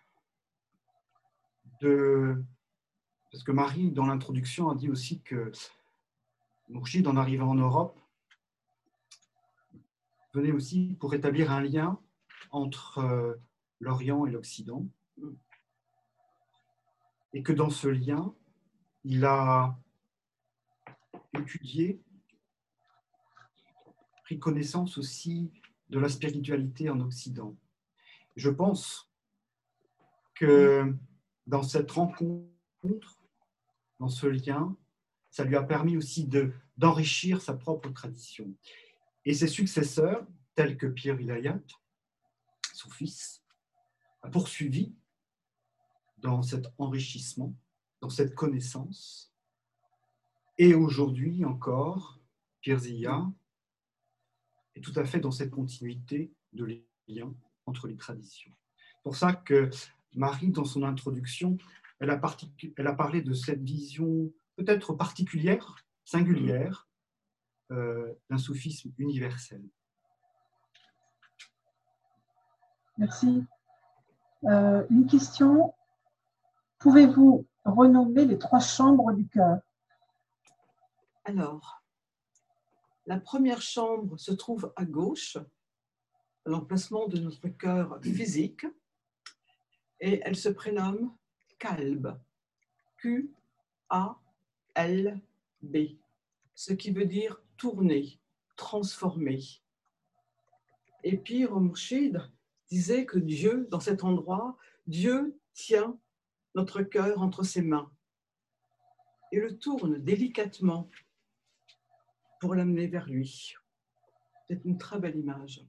de... Parce que Marie, dans l'introduction, a dit aussi que Murshid, en arrivant en Europe, venait aussi pour établir un lien entre l'Orient et l'Occident, et que dans ce lien, il a étudié, pris connaissance aussi de la spiritualité en Occident. Je pense que dans cette rencontre, dans ce lien, ça lui a permis aussi de, d'enrichir sa propre tradition. Et ses successeurs, tels que Pir Vilayat, son fils, a poursuivi dans cet enrichissement, dans cette connaissance. Et aujourd'hui encore, Pir Ziya est tout à fait dans cette continuité de lien entre les traditions. C'est pour ça que Marie, dans son introduction, elle a, particu- elle a parlé de cette vision peut-être particulière, singulière, euh, d'un soufisme universel. Merci. Euh, une question. Pouvez-vous renommer les trois chambres du cœur? Alors, la première chambre se trouve à gauche, à l'emplacement de notre cœur physique, et elle se prénomme Kalb, Q A L B, ce qui veut dire tourner, transformer. Et Pir Murshid disait que Dieu, dans cet endroit, Dieu tient notre cœur entre ses mains et le tourne délicatement pour l'amener vers lui. C'est une très belle image.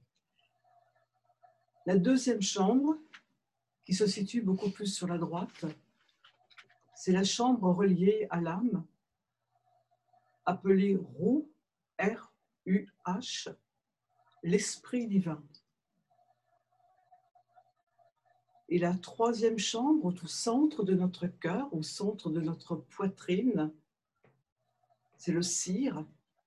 La deuxième chambre, qui se situe beaucoup plus sur la droite, c'est la chambre reliée à l'âme, appelée Ruh, R U H, l'esprit divin. Et la troisième chambre, au centre de notre cœur, au centre de notre poitrine, c'est le Sir,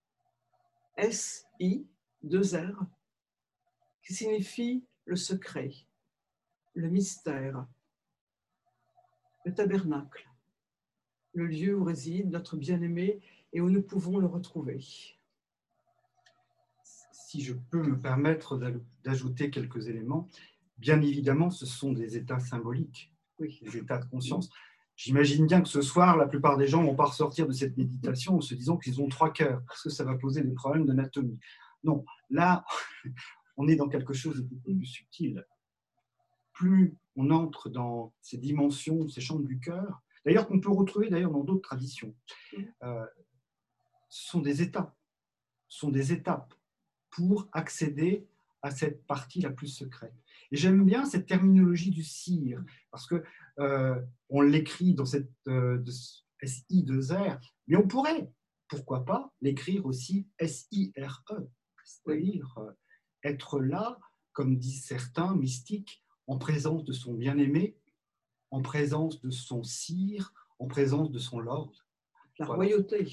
S I deux R, qui signifie le secret, le mystère, le tabernacle, le lieu où réside notre bien-aimé et où nous pouvons le retrouver. Si je peux me permettre d'ajouter quelques éléments, bien évidemment, ce sont des états symboliques, oui, des états de conscience. J'imagine bien que ce soir, la plupart des gens vont pas ressortir de cette méditation en se disant qu'ils ont trois cœurs, parce que ça va poser des problèmes d'anatomie. Non, là, on est dans quelque chose de beaucoup plus subtil. Plus on entre dans ces dimensions, ces chambres du cœur, d'ailleurs qu'on peut retrouver d'ailleurs dans d'autres traditions, euh, ce sont des états, ce sont des étapes pour accéder à cette partie la plus secrète. Et j'aime bien cette terminologie du sire, parce que euh, on l'écrit dans cette euh, S I deux R, mais on pourrait, pourquoi pas, l'écrire aussi S I R E, c'est-à-dire euh, être là, comme disent certains mystiques, en présence de son bien-aimé, en présence de son sire, en présence de son lord. La Voilà. royauté.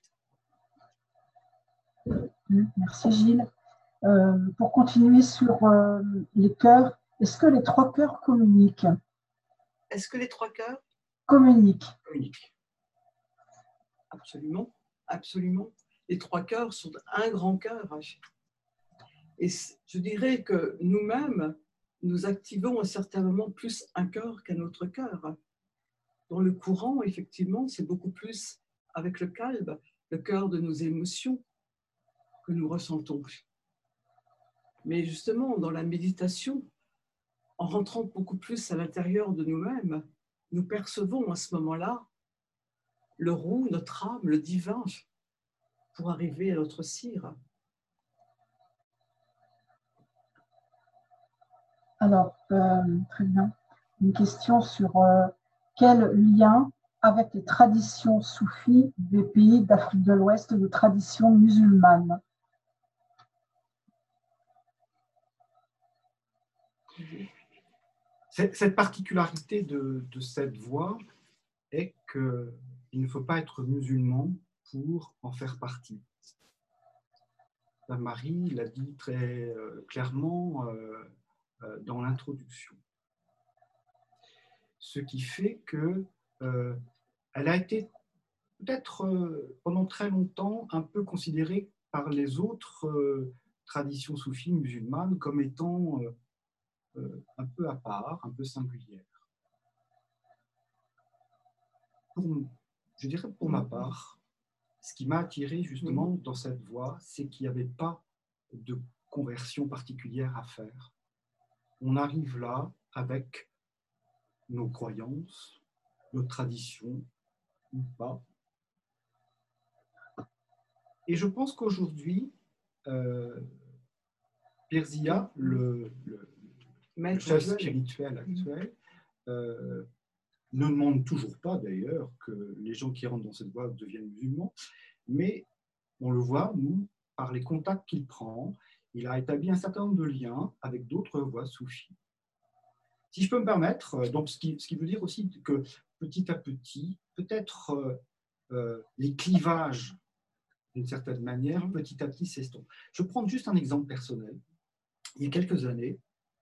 Merci Gilles. Euh, pour continuer sur euh, les cœurs, est-ce que les trois cœurs communiquent? Est-ce que les trois cœurs Communiquent. communiquent? Absolument, absolument. Les trois cœurs sont un grand cœur. Et je dirais que nous-mêmes, nous activons à certains moments plus un cœur qu'un autre cœur. Dans le courant, effectivement, c'est beaucoup plus avec le calme, le cœur de nos émotions que nous ressentons. Mais justement, dans la méditation, en rentrant beaucoup plus à l'intérieur de nous-mêmes, nous percevons à ce moment-là le roux, notre âme, le divin, pour arriver à notre cire. Alors, euh, très bien. Une question sur euh, quel lien avec les traditions soufis des pays d'Afrique de l'Ouest de tradition musulmane? Cette particularité de, de cette voie est qu'il ne faut pas être musulman pour en faire partie. La Marie l'a dit très euh, clairement euh, euh, dans l'introduction. Ce qui fait que euh, elle a été peut-être euh, pendant très longtemps un peu considérée par les autres euh, traditions soufis musulmanes comme étant euh, euh, un peu à part, un peu singulière. Pour, je dirais pour ma part, ce qui m'a attiré justement dans cette voie, c'est qu'il n'y avait pas de conversion particulière à faire. On arrive là avec nos croyances, nos traditions, ou pas. Et je pense qu'aujourd'hui, euh, Birzia, le, le, le chef spirituel actuel, euh, ne demande toujours pas d'ailleurs que les gens qui rentrent dans cette voie deviennent musulmans, mais on le voit, nous, par les contacts qu'il prend, il a établi un certain nombre de liens avec d'autres voies soufis. Si je peux me permettre, donc ce qui, ce qui veut dire aussi que petit à petit, peut-être euh, euh, les clivages, d'une certaine manière, petit à petit s'estompent. Je vais prendre juste un exemple personnel. Il y a quelques années,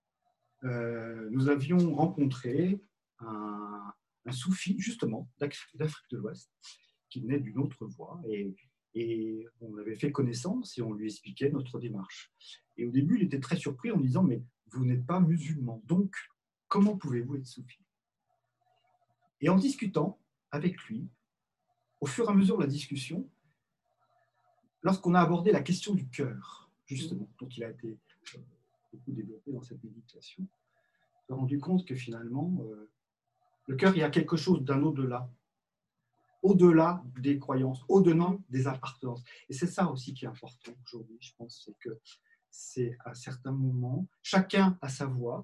euh, nous avions rencontré un, un soufi, justement, d'Afrique de l'Ouest, qui venait d'une autre voie, et, et on avait fait connaissance et on lui expliquait notre démarche. Et au début, il était très surpris en me disant « Mais vous n'êtes pas musulman, donc comment pouvez-vous être soufi ?» Et en discutant avec lui, au fur et à mesure de la discussion, lorsqu'on a abordé la question du cœur, justement, dont il a été euh, beaucoup développé dans cette méditation, on s'est rendu compte que finalement, euh, le cœur, il y a quelque chose d'un au-delà, au-delà des croyances, au-delà des appartenances. Et c'est ça aussi qui est important aujourd'hui, je pense, c'est que c'est à certains moments, chacun a sa voix,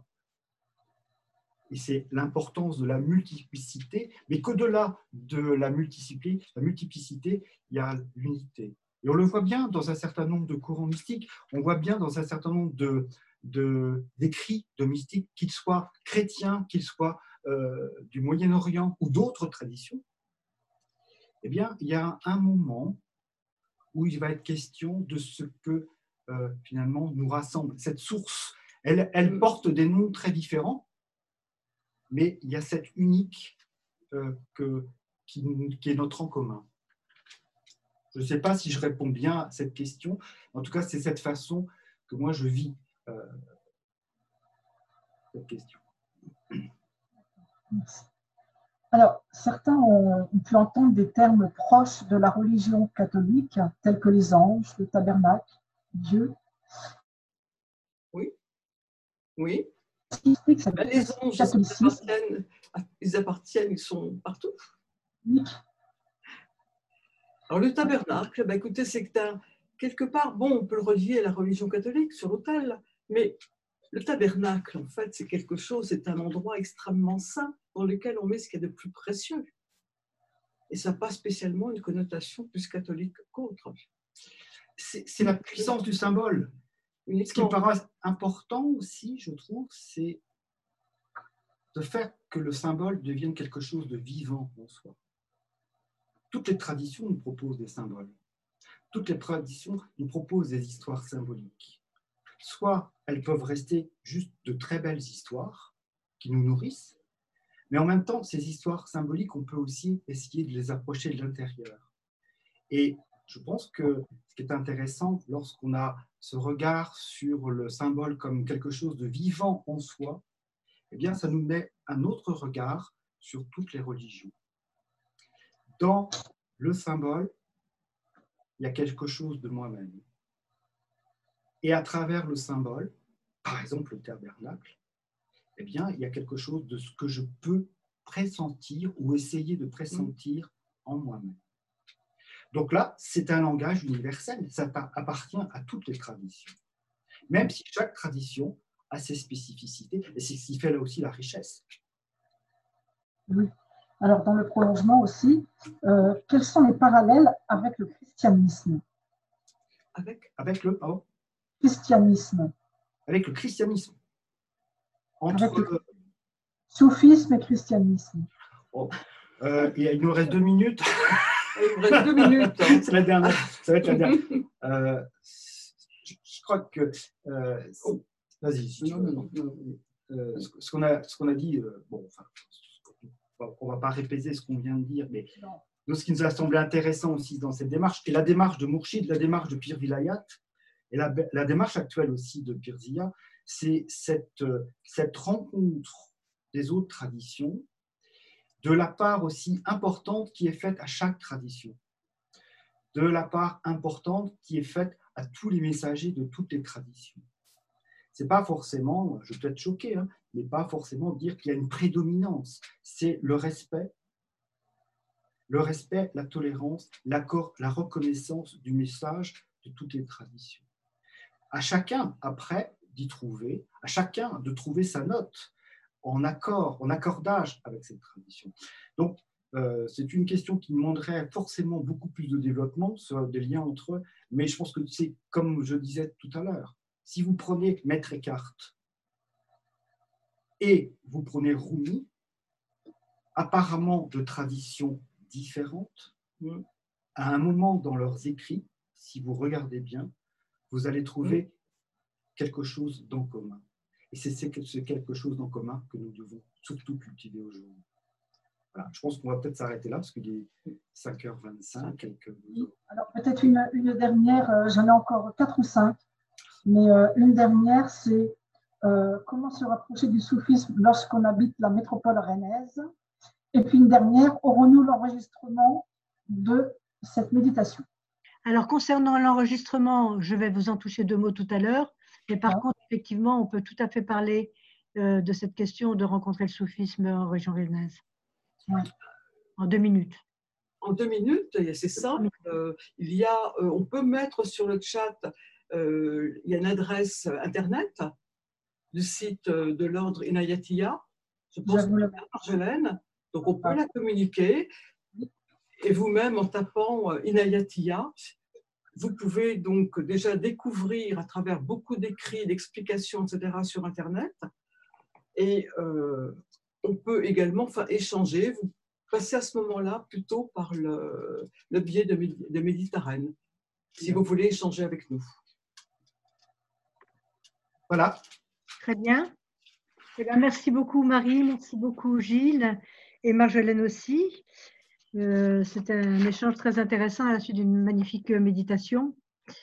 et c'est l'importance de la multiplicité, mais qu'au-delà de la multiplicité, la multiplicité, il y a l'unité. Et on le voit bien dans un certain nombre de courants mystiques, on voit bien dans un certain nombre de, de, d'écrits de mystiques, qu'ils soient chrétiens, qu'ils soient euh, du Moyen-Orient ou d'autres traditions. Eh bien, il y a un moment où il va être question de ce que euh, finalement nous rassemble. Cette source, elle, elle porte des noms très différents, mais il y a cette unique euh, que, qui, qui est notre en commun. Je ne sais pas si je réponds bien à cette question. En tout cas, c'est cette façon que moi je vis euh, cette question. Merci. Alors, certains ont, ont pu entendre des termes proches de la religion catholique, tels que les anges, le tabernacle, Dieu. Oui, oui. Ben, les anges, ils appartiennent, ils appartiennent, ils sont partout. Oui. Alors le tabernacle, bah, écoutez, c'est que quelque part, bon, on peut le relier à la religion catholique sur l'autel, mais le tabernacle, en fait, c'est quelque chose, c'est un endroit extrêmement saint dans lequel on met ce qu'il y a de plus précieux. Et ça n'a pas spécialement une connotation plus catholique qu'autre. C'est la puissance du symbole. Uniquement. Ce qui me paraît important aussi, je trouve, c'est de faire que le symbole devienne quelque chose de vivant en soi. Toutes les traditions nous proposent des symboles. Toutes les traditions nous proposent des histoires symboliques. Soit elles peuvent rester juste de très belles histoires qui nous nourrissent, mais en même temps, ces histoires symboliques, on peut aussi essayer de les approcher de l'intérieur. Et je pense que ce qui est intéressant lorsqu'on a ce regard sur le symbole comme quelque chose de vivant en soi, eh bien, ça nous met un autre regard sur toutes les religions. Dans le symbole, il y a quelque chose de moi-même. Et à travers le symbole, par exemple le tabernacle, eh bien, il y a quelque chose de ce que je peux pressentir ou essayer de pressentir en moi-même. Donc là, c'est un langage universel, ça appartient à toutes les traditions. Même si chaque tradition a ses spécificités, et c'est ce qui fait là aussi la richesse. Oui. Alors, dans le prolongement aussi, euh, quels sont les parallèles avec le christianisme? Avec, avec le pardon Christianisme. Avec le christianisme. Entre Avec le soufisme et christianisme. Oh, euh, il nous reste deux minutes. Il nous reste deux minutes. Hein. C'est la dernière. Ça va être la dernière. Euh, je, je crois que. Euh, oh, vas-y. Si non, non, non, non. Euh, ce, ce qu'on a, ce qu'on a dit, euh, bon, enfin, on ne va pas répéter ce qu'on vient de dire, mais nous, ce qui nous a semblé intéressant aussi dans cette démarche, et la démarche de Mourchid, la démarche de Pir Vilayat, et la, la démarche actuelle aussi de Pir Zia, c'est cette, cette rencontre des autres traditions, de la part aussi importante qui est faite à chaque tradition, de la part importante qui est faite à tous les messagers de toutes les traditions. Ce n'est pas forcément, je peux être choqué, hein, mais pas forcément dire qu'il y a une prédominance. C'est le respect, le respect, la tolérance, l'accord, la reconnaissance du message de toutes les traditions. À chacun, après, d'y trouver, à chacun de trouver sa note en accord, en accordage avec cette tradition. Donc, euh, c'est une question qui demanderait forcément beaucoup plus de développement sur des liens entre eux, mais je pense que c'est comme je disais tout à l'heure, si vous prenez Maître Eckhart et vous prenez Rumi, apparemment de traditions différentes, à un moment dans leurs écrits, si vous regardez bien, vous allez trouver quelque chose d'en commun. Et c'est ce quelque chose d'en commun que nous devons surtout cultiver aujourd'hui. Voilà, je pense qu'on va peut-être s'arrêter là, parce qu'il est cinq heures vingt-cinq. Quelques... Alors peut-être une, une dernière, euh, j'en ai encore quatre ou cinq, mais euh, une dernière, c'est euh, comment se rapprocher du soufisme lorsqu'on habite la métropole rennaise. Et puis une dernière, aurons-nous l'enregistrement de cette méditation? Alors, concernant l'enregistrement, je vais vous en toucher deux mots tout à l'heure, mais par ouais. contre, effectivement, on peut tout à fait parler euh, de cette question de rencontrer le soufisme en région rennaise. Ouais. En deux minutes. En deux minutes, c'est simple. Euh, il y a, euh, on peut mettre sur le chat, euh, il y a une adresse internet du site de l'ordre Inayatiya. Je pense que c'est Marjolaine. Donc, on peut la communiquer. Et vous-même, en tapant Inayatiya, vous pouvez donc déjà découvrir à travers beaucoup d'écrits, d'explications, et cetera sur Internet. Et euh, on peut également enfin, échanger. Vous passez à ce moment-là plutôt par le, le biais de, de Méditerranée, si vous voulez échanger avec nous. Voilà. Très bien. Eh bien, merci beaucoup Marie, merci beaucoup Gilles et Marjolaine aussi. Euh, C'était un échange très intéressant à la suite d'une magnifique méditation.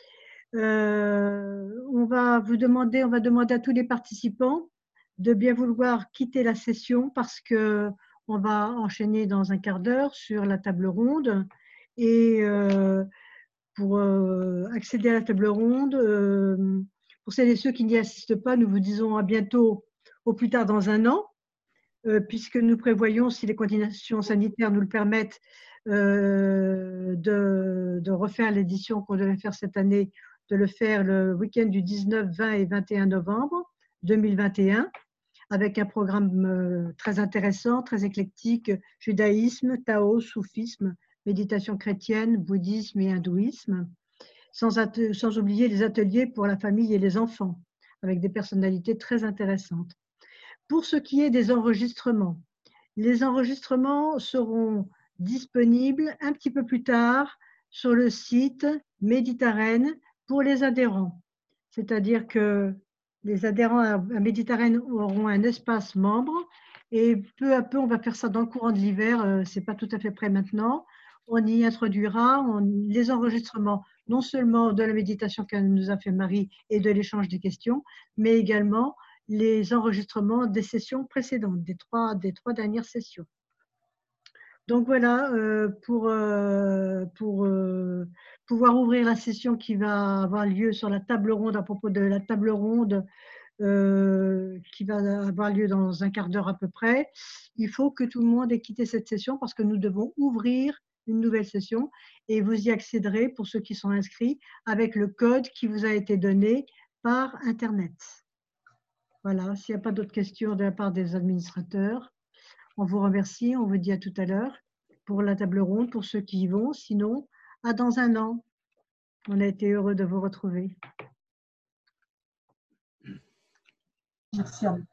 Euh, on va vous demander, on va demander à tous les participants de bien vouloir quitter la session parce que on va enchaîner dans un quart d'heure sur la table ronde. Et euh, pour euh, accéder à la table ronde, euh, pour celles et ceux qui n'y assistent pas, nous vous disons à bientôt, au plus tard dans un an, euh, puisque nous prévoyons, si les conditions sanitaires nous le permettent, euh, de, de refaire l'édition qu'on devait faire cette année, de le faire le week-end du dix-neuf, vingt et vingt et un novembre deux mille vingt et un, avec un programme très intéressant, très éclectique, judaïsme, Tao, soufisme, méditation chrétienne, bouddhisme et hindouisme, sans, sans oublier les ateliers pour la famille et les enfants, avec des personnalités très intéressantes. Pour ce qui est des enregistrements, les enregistrements seront disponibles un petit peu plus tard sur le site Méditerrânea pour les adhérents. C'est-à-dire que les adhérents à Méditerrânea auront un espace membre et peu à peu, on va faire ça dans le courant de l'hiver, ce n'est pas tout à fait prêt maintenant. On y introduira on, les enregistrements, non seulement de la méditation qu'elle nous a fait Marie et de l'échange des questions, mais également les enregistrements des sessions précédentes, des trois, des trois dernières sessions. Donc voilà, euh, pour, euh, pour euh, pouvoir ouvrir la session qui va avoir lieu sur la table ronde, à propos de la table ronde euh, qui va avoir lieu dans un quart d'heure à peu près, il faut que tout le monde ait quitté cette session parce que nous devons ouvrir une nouvelle session et vous y accéderez pour ceux qui sont inscrits avec le code qui vous a été donné par Internet. Voilà, s'il n'y a pas d'autres questions de la part des administrateurs, on vous remercie, on vous dit à tout à l'heure pour la table ronde, pour ceux qui y vont. Sinon, à dans un an. On a été heureux de vous retrouver. Merci à vous.